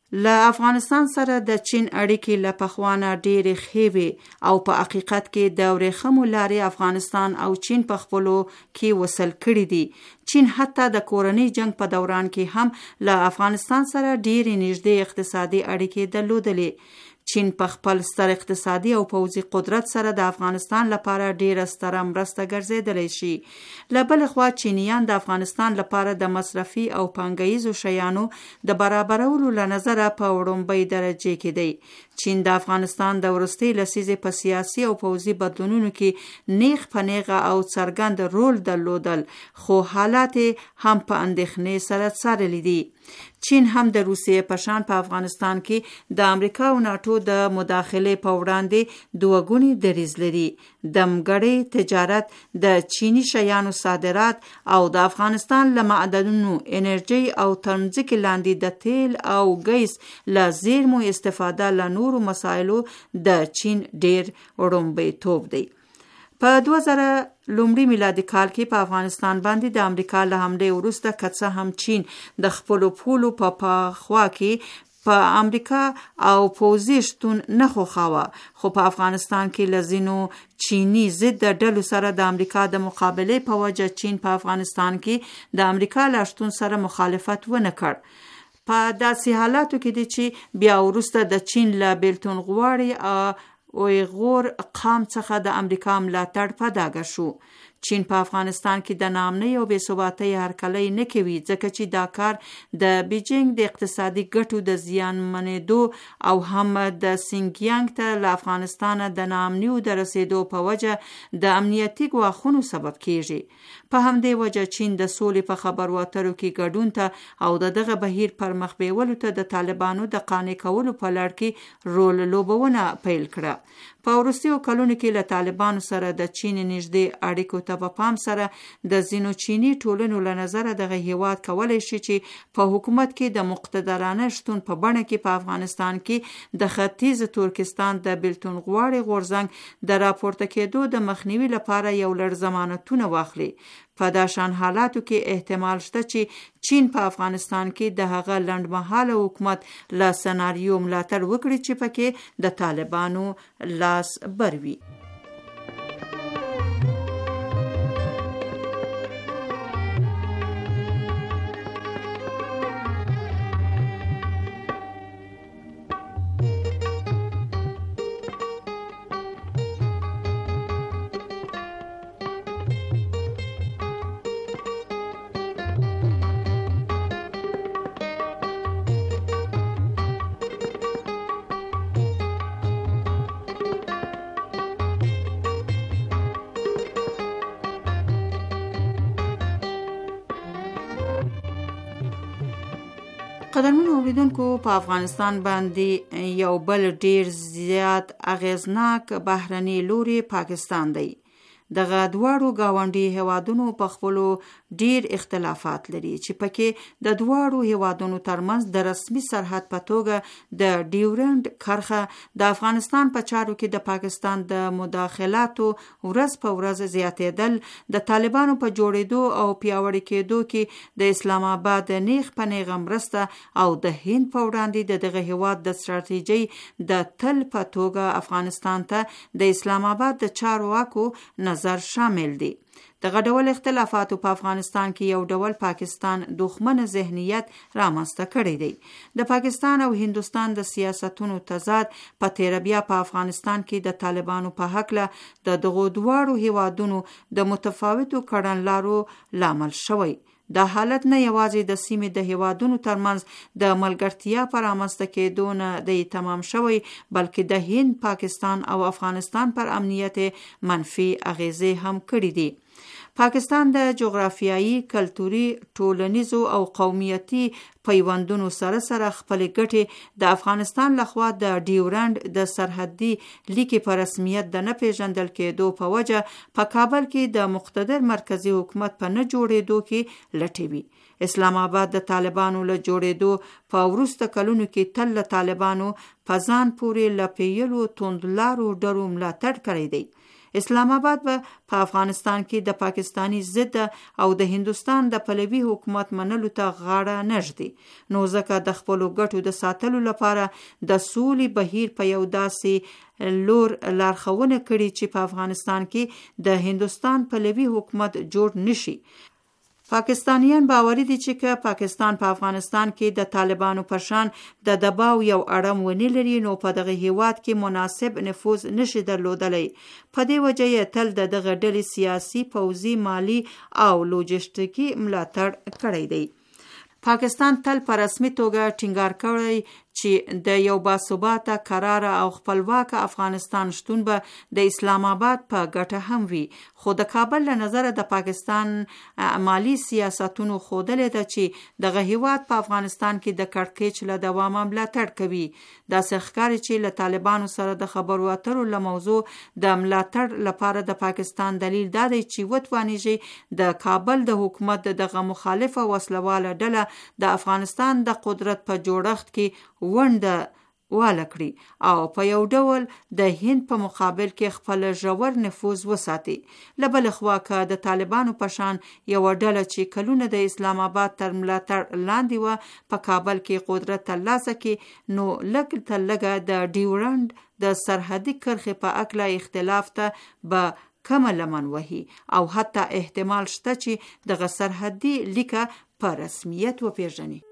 له افغانستان سره د چین اړیکې له پخوانه ډېرې ښې وې او په حقیقت کې د ورېښمو لارې افغانستان او چین په خپلو کې وصل کړي دي. چین حتی د کورنۍ جنگ په دوران کې هم له افغانستان سره ډېرې نږدې اقتصادي اړیکې درلودلې. چین په خپل ستر اقتصادي او پوځي قدرت سره د افغانستان لپاره ډیره ستره مرسته ګرځېدلی شي. له بلې خوا چینیان د افغانستان لپاره د مصرفي او پانګیزو شیانو د برابرولو له نظره په وړومبۍ درجې کې دی. چین د افغانستان د وروستۍ لسیزې په سیاسي او پوځي بدلونونو کې نیغ په نیغه او څرګند رول درلودل، خو حالات هم په اندېښنې سره څارلي دي. چین هم د روسیې په شان په افغانستان کې د امریکا او ناټو د مداخلې په وړاندې دوه دریځ لري. دمګړی تجارت، د چینی شیانو صادرات او د افغانستان له معدنونو، انرژي او تر مځکې لاندې د تیل او ګیس له زیرمو استفاده له نورو مسایلو د چین ډیر وړومبی توب دی. په دوه زره لومړي میلادي کال کې په افغانستان باندې د امریکا له حملې وروسته که څه هم چین د خپلو پولو په پخوا کې په امریکا او پوځي شتون نه خوښاوه، خو په افغانستان کې له ځینو چینی ضد ډلو سره د امریکا د مقابلې په وجه چین په افغانستان کې د امریکا له شتون سره مخالفت ونه کړ. په داسې حالاتو کې دی چې بیا وروسته د چین له بیلتون غواړي اویغور قام څخه د امریکا ملاتړ په ډاګه شو. چین په افغانستان کې د ناامنۍ او بې ثباتۍ هرکلی نه کوي، ځکه چې دا کار د بیجینګ د اقتصادي ګټو د زیانمنېدو او هم د سینګیانګ ته له افغانستانه د ناامنیو د رسېدو په وجه د امنیتي ګواښونو سبب کیږي. په همدې وجه چین د سولې په خبرو اترو کې ګډون ته او د دغه بهیر پر مخ بیولو ته د طالبانو د قانع کولو په لړ کې رول لوبونه پیل کړه. په وروستیو کلونو کې له طالبانو سره د چین نږدې اړیکو ته په پام سره د ځینو چینی ټولنو له نظره دغه هیواد کولی شي چې په حکومت کې د مقتدرانه شتون په بڼه کې په افغانستان کې د ختیځ ترکستان د بیلتون غواړي غورځنګ د راپورته کېدو د مخنیوي لپاره یو لړ ضمانتونه واخلي. په دا شان حالاتو کې احتمال شته چې چین په افغانستان کې د هغه لنډمهاله حکومت له سناریو ملاتړ وکړي چې پکې د طالبانو لاس بروي. قدرمنو اوریدونکو، په افغانستان باندې یو بل ډیر زیات اغیزناک بهرنی لوري پاکستان دی. دغه دواړو گاونډي هیوادونو په خپلو ډیر اختلافات لري چې پکې د دواړو هیوادونو ترمنځ د رسمي سرحد په توګه د ډیورند کرښه د افغانستان په چارو کې د پاکستان د مداخلاتو ورځ په ورځ زیاتېدل، د طالبانو په جوړېدو او پیاوړي کېدو کې د اسلام آباد نیغ په نیغه مرسته او د هند په وړاندې د دغه هیواد د ستراتیژۍ د تل په توګه افغانستان ته د اسلام آباد د چارواکو نظر شامل دي. دغه ډول اختلافاتو په افغانستان کې یو ډول پاکستان دښمن ذهنیت رامنځته کړی دی. د پاکستان او هندوستان د سیاستونو تضاد په تیره بیا په افغانستان کې د طالبانو په هکله د دغو دواړو هیوادونو د متفاوتو کړنلارو لامل شوی. دا حالت نه یوازې د سیمې د هیوادونو ترمنځ د ملګرتیا پر رامنځته کېدو نه دی تمام شوی، بلکې د هند، پاکستان او افغانستان پر امنیت منفي اغیزې هم کړې دي. پاکستان د جغرافیایي، کلتوري، ټولنیزو او قومیتي پیوندونو سره سره خپل ګټې د افغانستان لخوا د ډیورند د سرحدي لیکې په رسمیت د نه پیژندل کېدو په وجه په کابل کې د مقتدر مرکزی حکومت په نه جوړېدو کې لټوي. اسلام آباد د طالبانو له جوړېدو په وروسته کلونو کې تل له طالبانو په ځان پورې لپیلو توندلارو ډرو ملاتړ کړی دی. اسلام آباد به په افغانستان کې د پاکستانی ضد او د هندستان د پلوي حکومت منلو ته غاړه نږدي، نو ځکه د خپلو ګټو د ساتلو لپاره د سولې بهیر په یو داسې لور لارښوونه کړي چې په افغانستان کې د هندستان پلوي حکومت جوړ نشي. پاکستانیان باوري دي چې که پاکستان په افغانستان کې د طالبانو پر شان د دباو یو اړم ونی لري، نو په دغه هیواد کې مناسب نفوذ نشي درلودلی. په دې وجه یې تل د دغه ډلې سیاسي، پوځي، مالی او لوجستیکي ملاتړ کړی دی. پاکستان تل په رسمي توګه ټینګار کړی چې د یو باثباته، قراره او خپلواک افغانستان شتون به د اسلام آباد په ګټه هم وي. خو د کابل له نظره د پاکستان مالی سیاستونو ښودلې ده چې دغه هیواد په افغانستان کې د کړکېچ له دوامه ملاتړ کوي. داسې ښکاري چې له طالبانو سره د خبرو اترو له موضوع د ملاتړ لپاره د پاکستان دلیل دا دی چې وتوانیږي د کابل د حکومت دغه مخالفه وسلواله ډله د افغانستان د قدرت په جوړښت کې ونډه واله کړي او په یو ډول د هند په مقابل کې خپل ژور نفوذ وساتي. له بلې خوا که د طالبانو په شان یوه ډله چې کلونه د اسلام آباد تر ملاتړ لاندې وه په کابل کې قدرت ترلاسه کړي، نو لږ تر لږه د ډیورنډ د سرحدي کرښې په هکله اختلاف ته به کمه لمن وهي او حتی احتمال شته چې دغه سرحدي لیکه په رسمیت وپیژني.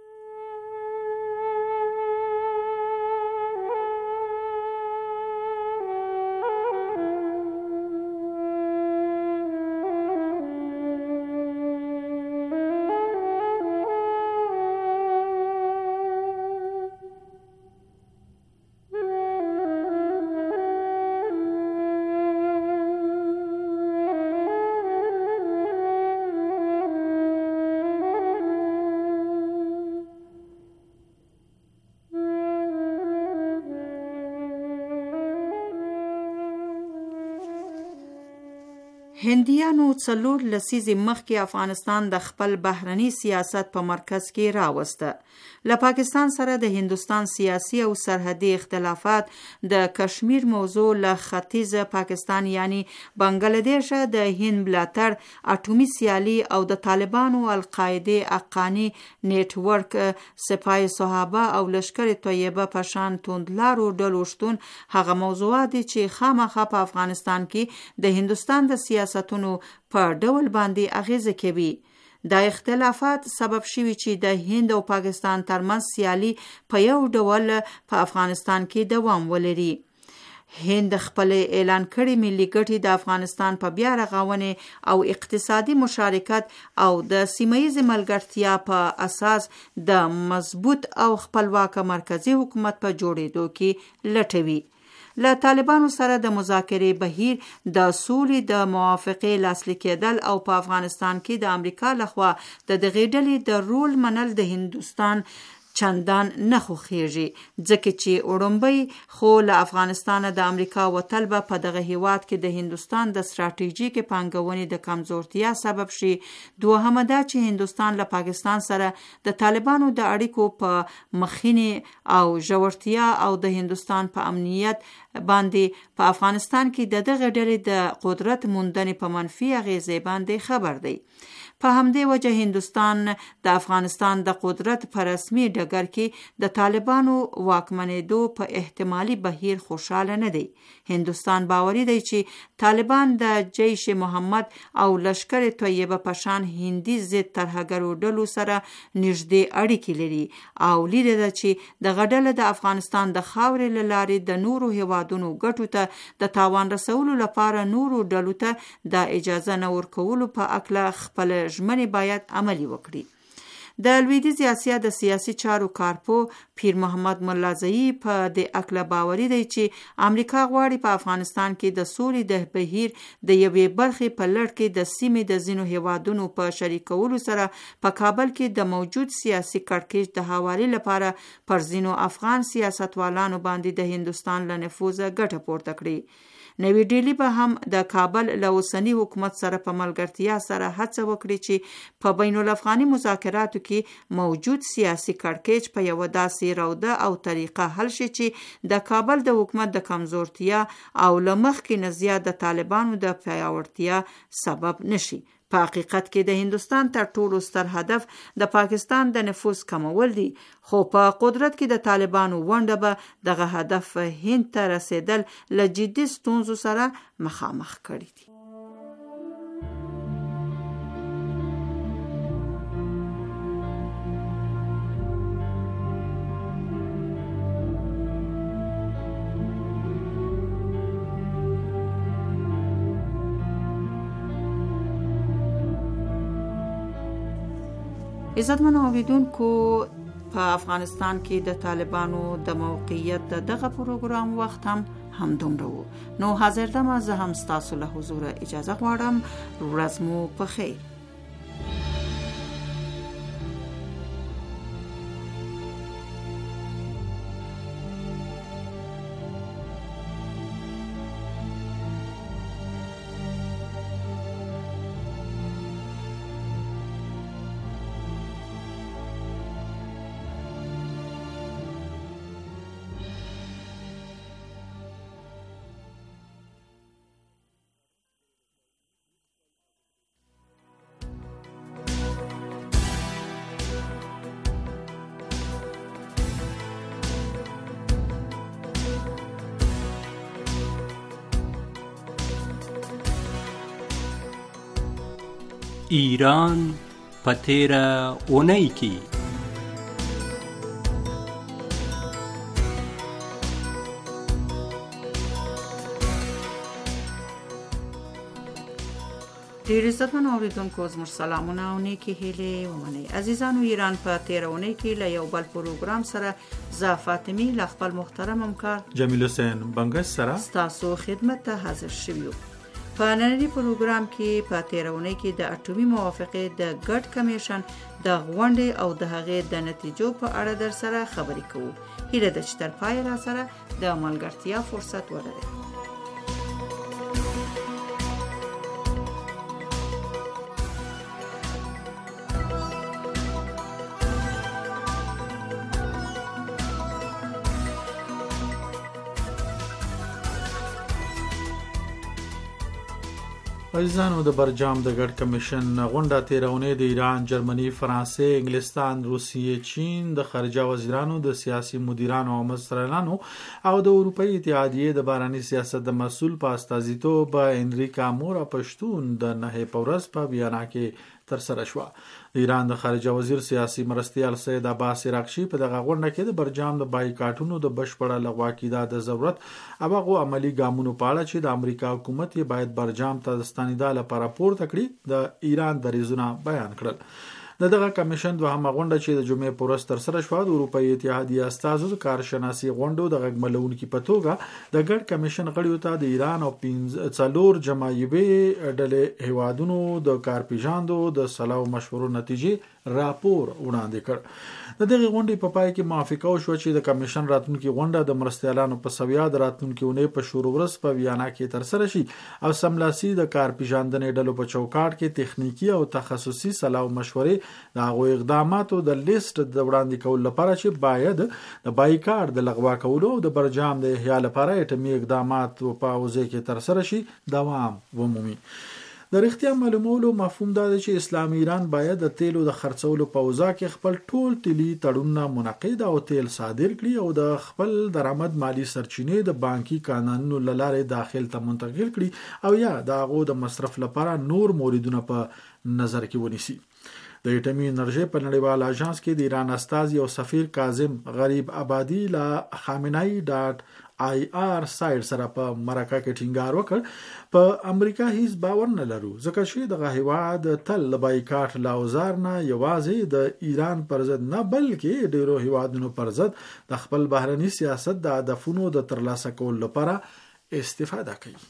هندیانو څلور لسیزې مخکې افغانستان د خپل بهرني سیاست په مرکز کې راوسته. له پاکستان سره د هندوستان سیاسي او سرحدي اختلافات، د کشمیر موضوع له ختیځ پاکستان یعنی بنگلادیش، د هند ملاتړ، اټومي سیالي او د طالبانو، القاعده، افغاني نیټورک، سپاه صحابه او لشکر طیبه په شان توندلارو ډلو شتون هغه موضوعات دي چې خامخا په افغانستان کې د هندوستان د سیاستونو په ډول باندې اغیزه کوي. دا اختلافات سبب شوي چې د هند او پاکستان ترمنځ سیالي په یو ډول په افغانستان کې دوام ولري. هند خپل اعلان کړي ملي ګټې د افغانستان په بیا رغونې او اقتصادي مشارکت او د سیمه‌ییز ملګرتیا په اساس د مضبوط او خپلواک مرکزی حکومت په جوړېدو کې لټوي. له طالبانو سره د مذاکرې بهیر د سولې د موافقې لاسلیک کېدل او په افغانستان کې د امریکا لخوا د دغې ډلې د رول منل د هندوستان چندان نه خوښیږي، ځکه چې وړومبی خو له افغانستانه د امریکا وتل به په دغه هیواد کې د هندوستان د ستراتیژیک پانګونې د کمزورتیا سبب شي. دوهمه دا چې هندوستان له پاکستان سره د طالبانو د اړیکو په مخینې او ژورتیا او د هندوستان په امنیت باندې په افغانستان کې د دغه ډلې د قدرت موندنې په منفي اغیزې باندې خبر دی. په همدې وجه هندوستان د افغانستان د قدرت په رسمي ډګر کې د طالبانو واکمنېدو په احتمالي بهیر خوشاله نه دی. هندوستان باوري دی چې طالبان د جیش محمد او لشکر طیبه په شان هندي ضد ترهګرو ډلو سره نږدې اړیکې لري او لیدل ده چې دغه ډله د افغانستان د خاورې له لارې د نورو هیوادونو ګټو ته د تاوان رسولو لپاره نورو ډلو ته د اجازه نه ورکولو په اکله خپل ژمنې باید عملي وکړي. د لویدیځ اسیا د سیاسي چارو کارپو پیر محمد ملازئی په د اکله باوري دی چې امریکا غواړي په افغانستان کې د سولې د بهیر د یوې برخې په لړ کې د سیمې د ځینو هیوادونو په شریکولو سره په کابل کې د موجود سیاسي کړکېچ د هواري لپاره پر ځینو افغان سیاستوالانو باندې د هندوستان له نفوذه ګټه پورته کړي. نوی ډیلی به هم د کابل له اوسني حکومت سره په ملګرتیا سره هڅه وکړي چې په بین الافغاني مذاکراتو کې موجود سیاسي کړکېچ په یو داسې سیاسي روده او طریقه حل شي چې د کابل د حکومت د کمزورتیا او لمخکې نه زیات د طالبانو د پیاوړتیا سبب نشي. په حقیقت کې د هندوستان تر ټولو ستر هدف د پاکستان د نفوذ کمول دي، خو په قدرت کې د طالبانو ونډه به دغه هدف هند ته رسیدل له جدي ستونزو سره مخامخ کړي دي. عزتمنو اوریدونکو، په افغانستان کې د طالبانو د موقعیت د دغه پروګرام وخت هم همدومره وو. نو حاضر دمه زه هم ستاسو له حضور اجازه غواړم. ورځ مو په خیر. ایران په تیره اونۍ کې ډیر عزتمن اوریدونکو، زموږ سلامونه او نیکی هیلې ومنئ. عزیزانو، ایران په تیره اونۍ کې له یو بل پروګرام سره زه فاطمی له خپل محترم همکار جمیل حسین بنگش سره ستاسو خدمت ته حاضر شویو. په نننی پروګرام کې په تیره اونۍ کې د اټومي موافقې د ګډ کمیشن د غونډې او د هغې د نتیجو په اړه در سره خبرې کوو. هیله ده چې تر پای را سره د ملګرتیا فرصت ولرئ. عزیزانو، د برجام د ګډ کمیشن غونډه تیره اونۍ د ایران، جرمني، فرانسې، انګلستان، روسیې، چین د خارجه وزیرانو، د سیاسي مدیرانو او مسترانو او د اروپאי اتحادیې د بهرنی سیاست د مسؤل په استازیتوب انریکا مورا پښتون د نه په ورځ په ویانا کې تر سره شو. د ایران د خارجه وزیر سیاسي مرستیال سید عباس عراقچی په دغه غونډه کې د برجام د بایکاټونو د بشپړه لغوا کېدا د ضرورت او هغه عملی ګامونو په اړه چې د امریکا حکومت یې باید برجام ته د ستنېدا لپاره پورته کړي د ایران دریځونه بیان کړل. د دغه کمیشن دوهمه غونډه چې د جمعې په ورځ تر سره شوه، د اروپאי اتحادیې استازو د کارشناسي غونډو د غږملونکي په توګه د ګډ کمیشن غړیو ته د ایران او څلور جماعیبي ډلې هیوادونو د کارپیژاندو د سلاو مشورو نتیجې راپور وړاندې کړ. د دغه غونډې په پای کې موافقه وشوه چې د کمیشن راتلونکي غونډه د مرستیالانو په سویا د راتلونکي اونۍ په شروع ورځ په ویانا کې تر سره شي او سملاسي د کارپیژاندنې ډلو په چوکاټ کې تخنیکی او تخصصي سلاو مشورې د هغو اقداماتو د لیست د وړاندې کولو لپاره چې باید د بایکاټ د لغوا کولو او د برجام د احیا لپاره اټومي اقدامات په اوزه کې تر سره شي دوام ومومي. د رښتیا معلومولو مفهوم دا دی چې اسلامي ایران باید د تیلو د خرڅولو په اوزه کې خپل ټول تیلي تړونونه منعقد او تیل صادر کړي او د خپل درآمد مالی سرچینې د بانکي قانونونو لاره داخل ته منتقل کړي او یا د هغو د مصرف لپاره نور موردونه په نظر کې ونیسي. د اټومي انرژي په نړیوال اژانس کې د ایران استازي او سفیر کاظم غریب آبادی لا خامنه‌ای ډاټ آی آر سایډ سره په مرکه کې ټینګار وکړ. په امریکا هیڅ باور نه لرو ځکه چې دغه هیواد تل د بایکاټ لاوزار نه یوازې د ایران پر ضد نه بلکې ډیرو هیوادونو پر ضد د خپل بهرني سیاست د هدفونو د ترلاسه کولو لپاره استفاده کوي.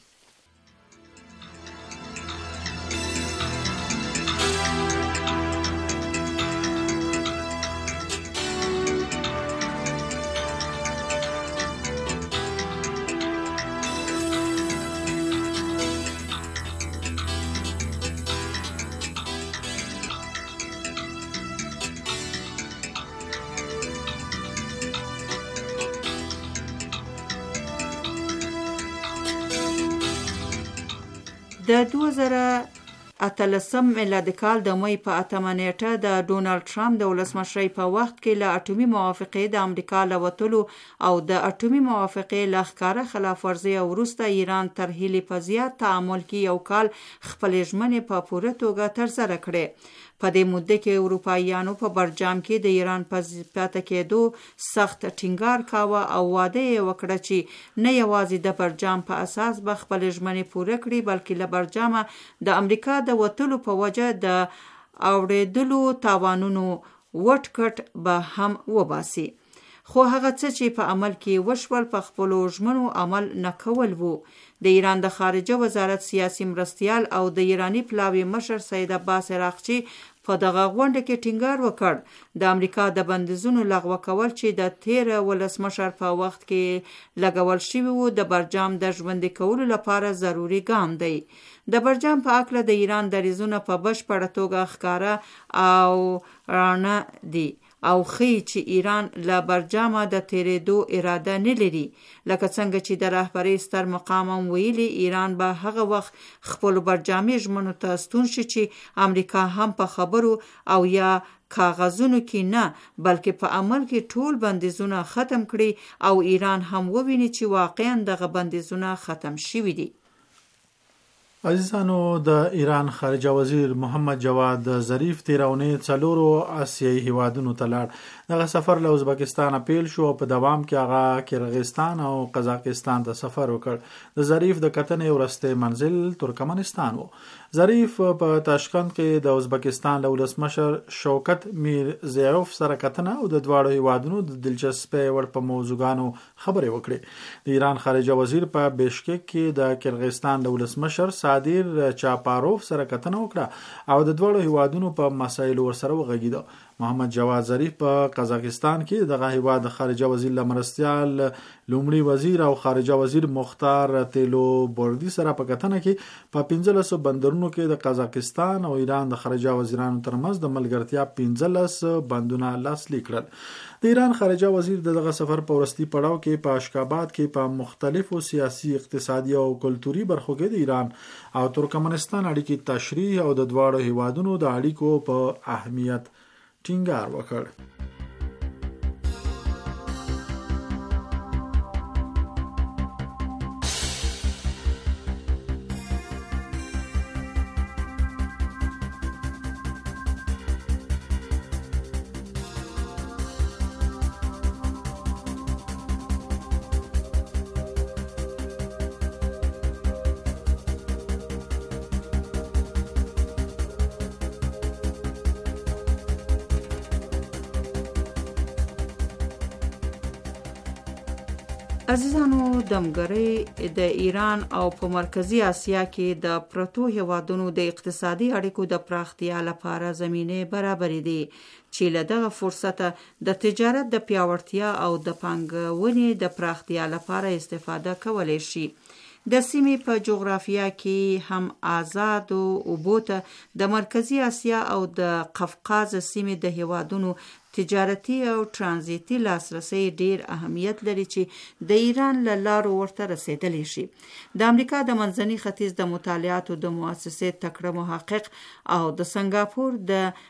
د دوه زره اتلسم میلادي کال د مې په اتمه نیټه د ډونالد ټرمپ د ولسمشرۍ په وخت کې له اټومي موافقې د امریکا له وتلو او د اټومي موافقې له ښکاره خلاف ورزۍ وروسته ایران تر هیلې په زیات تعامل کې یو کال خپلې ژمنې په پوره توګه ترسره کړې. په دې مدته کې اروپایانو په برجام کې د ایران په پاتې کېدو سخت ټینګار کاوه او وعده یې وکړه چې نه یوازې د برجام په اساس به خپلې ژمنې پوره کړي بلکې له برجامه د امریکا د وتلو په وجه د اوړېدلو تاوانونو وټکټ به هم وباسي. خو هغه څه چې په عمل کې وشول په خپلو ژمنو عمل نه کول وو. د ایران د خارجه وزارت سیاسي مرستیال او د ایرانی پلاوي مشر سید عباس عراقچی په دغه غونډه کې ټینګار وکړ د امریکا د بندیزونو لغوه کول چې د تیر ولسمشر په وخت کې لګول شوی وو د برجام د ژوندي کولو لپاره ضروری ګام دی. د برجام په اکله د ایران دریځونه په بشپړه توګه ښکاره او رانه دي او خی چې ایران له برجامه د تیرېدو اراده نه لري. لکه څنګه چې د رهبرۍ ستر مقام هم ویلي ایران به هغه وخت خپل برجامي ژمنو ته ستون شي چې امریکا هم په خبرو او یا کاغذونو کې نه بلکې په عمل کې ټول بندیزونه ختم کړي او ایران هم وویني چې واقعا دغه بندیزونه ختم شوي دي. عزیزانو، د ایران خارجه وزیر محمد جواد ظریف تیرونې څلورو آسیایي هیوادونو ته لاړ. دغه سفر له ازبکستان پیل شو او په دوام کې هغه کرغستان او قزاقستان ته سفر وکړ. د ظریف د کتنې وروستی منزل ترکمنستان و. ظریف په تاشکند کې د ازبکستان له ولسمشر شوکت میرزیوف سره کتنه او د دواړو هیوادونو د دلچسپۍ وړ په موضوعګانو خبرې وکړې. د ایران خارجه وزیر په بیشکک کې د کرغستان له ولسمشر صادر چاپاروف سره کتنه وکړه او د دواړو هیوادونو په مسایلو ورسره وغږیده. محمد جواد ظریف په قزاقستان کې دغه هیواد د خارجه وزیر لمرستیال لومړي وزیر او خارجه وزیر مختار تیلو بوردی سره په کتنه کې په پنځلس بندرونو کې د قزاقستان او ایران د خارجه وزیرانو ترمنځ د ملګرتیا پنځلس بندونه لاسلیک کړل. د ایران خارجه وزیر دغه سفر په وروستي پړاو کې په اشکاباد کې په مختلفو سیاسي، اقتصادي او کلتوري برخو کې د ایران او ترکمنستان اړیکې تشریح او د دواړو هیوادونو د اړیکو په اهمیت ټینګار وکړ. عزیزانو، دمګرۍ د ایران او په مرکزی اسیا کې د پرتو هیوادونو د اقتصادي اړیکو د پراختیا لپاره زمینه برابرې دي چې له دغه فرصته د تجارت د پیاوړتیا او د پانګونې د پراختیا لپاره استفاده کولای شي. د سیمې په جغرافیا کې هم آزاد او اوبوته د مرکزی اسیا او د قفقاز سیمې د هیوادونو تجارتي او ترانزیتي لاسرسي ډیر اهمیت لري چې د ایران له لارو ورته رسیدلی شي. د امریکا د منځني ختیځ د مطالعاتو د مؤسسې تکړه محقق او د سنگاپور د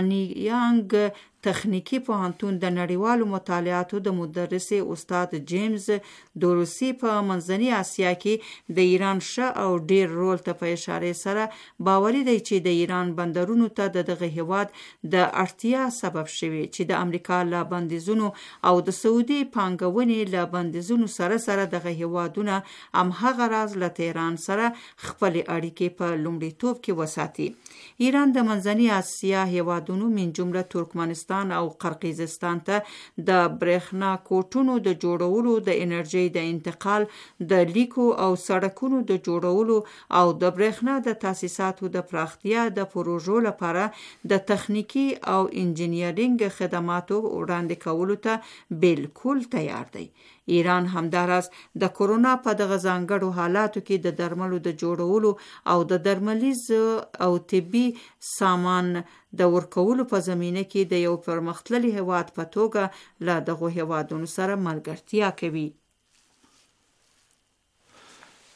نانیانګ تخنیکی پوهنتون د نړیوالو مطالعاتو د مدرس استاد جیمز دوروسی په منځني اسیا کې د ایران ښه او ډیر رول ته په اشاره سره باوري دی چې د ایران بندرونو ته د دغه هیواد د اړتیا سبب شوی چې د امریکا له بندیزونو او د سعودي پانګونې له بندیزونو سره سره دغه هیوادونه هم هغه راز له تهران سره خپل اړیکې په لومړیتوب کې وساتي. ایران د منځني اسیا هیوادونو من جمله ترکمنستان او قرقیزستان ته د برېښنا کوټونو د جوړولو، د انرژي د انتقال، د لیکو او سړکونو د جوړولو او د برېښنا د تاسیساتو د پراختیا د پروژو لپاره د تخنیکی او انجینیرینګ خدماتو وړاندې کولو ته بالکل تیار دی. ایران همداراز د کرونا په دغه ځانګړو حالاتو کې د درملو د جوړولو او د درملیز او طبي سامان د ورکولو په زمینه کې د یو پرمختللي هیواد په توګه له دغو هیوادونو سره ملګرتیا کوي.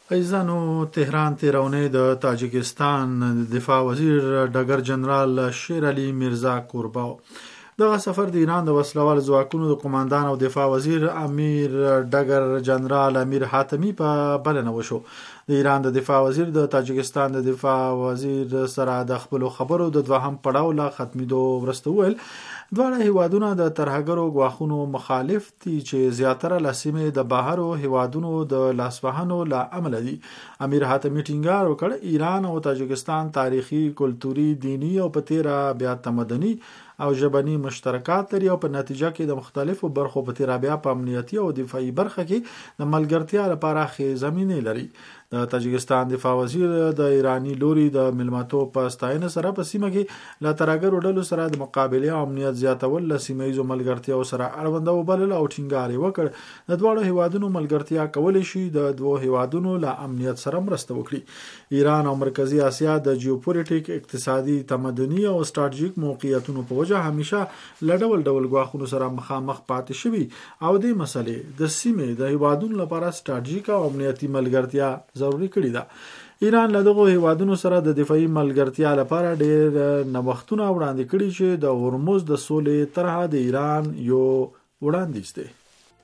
ایزانو تهران تیرونې د تاجکستان دفاع وزیر ډګر جنرال شیر علي میرزا کورباو دغه سفر د ایران د وسلوال ځواکونو د قوماندان او دفاع وزیر امیر ډګر جنرال امیر حاتمی په بلنه وشو. د ایران د دفاع وزیر د تاجکستان د دفاع وزیر سره د خپل خبرو د دوهم پړاو لا ختمېدو وروسته ویل دواړه هیوادونه د ترهګرو غواخونو مخالف دي چې زیاتره لاسمه د بهرو هیوادونو د لاسوهنو لا عمل دي. امیر حاتمی ټینګار وکړ ایران او تاجکستان تاریخي، کلتوري، دینی او په تیرا بیا تمدني او ژبني مشترکات لري او په نتیجه کې د مختلفو برخو په تیرا بیا په امنیتي او دفاعي برخه کې د ملګرتیا لپاره ښې زمینه لري. د تاجکستان دفاع وزیر د ایرانی لوري د ملمتو په ستاینه سره په سیمه کې لا ترهګرو ډلو سره د مقابله او امنیت زیاتول له سیمه ییزو ملګرتیاو سره اړوند وبلل او ټینګار وکړ د دواړو هیوادونو ملګرتیا کول شي د دوه هیوادونو له امنیت سره مرسته وکړي. ایران او مرکزی اسیا د جیوپولیټیک، اقتصادي، تمدني او ستراتیژیک موقعیتونو په وجه همیشه لډول ډول غواخونو سره مخامخ پاتې شوي او د مسلې د سیمه د هیوادونو لپاره ستراتیژیک او امنیتي ملګرتیا ضروری کړی ده. ایران له دغه هیوادونو سره د دفاعي ملګرتیا لپاره ډېر نوښتونه وړاندې کړي چې د هرمز د سولې طرحه د ایران یو وړاندیز دی.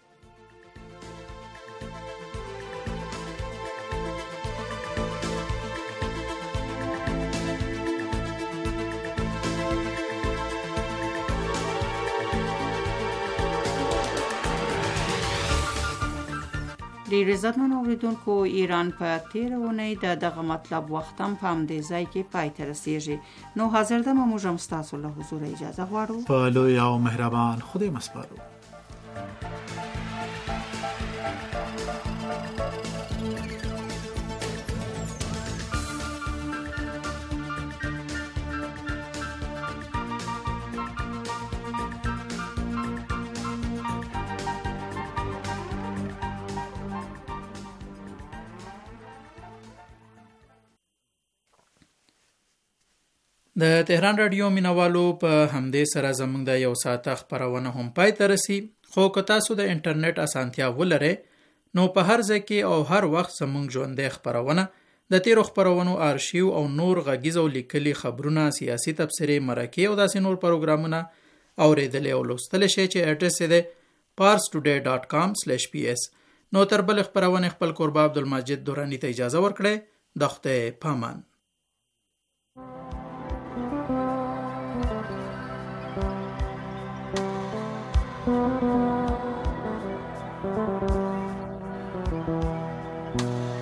ډیر عزتمن اوریدونکو، ایران په تیر اونۍ د دغه مطلب وختم په همدې ځای کې پای ته رسیږي. نو حاضر دمه موږ هم ستاسو له حضور اجازه غواړو. په لوی او مهربان خدای مسپارو. د تهران رادیو مینوالو په همدې سره زموږ د یو ساعت خبرونه هم پای ته رسي. خو که تاسو د انټرنیټ اسانتیا ولرئ نو په هر ځای کې او هر وخت زموږ ژوندۍ خبرونه، د تیرو خبرونو آرشیو او نور غږیز او لیکلي خبرونه، سیاسي تبصرې، مرکې او داسې نور پروګرامونه اوریدلی او لوستلی شئ چې اډرس یې دی پارس ټوډے ډاټ کام سلیش پی اس. نو تر بل خبرونه خپل کوربه عبدالمجید دورانی ته اجازه ورکړئ. د خدای پامان. Thank you.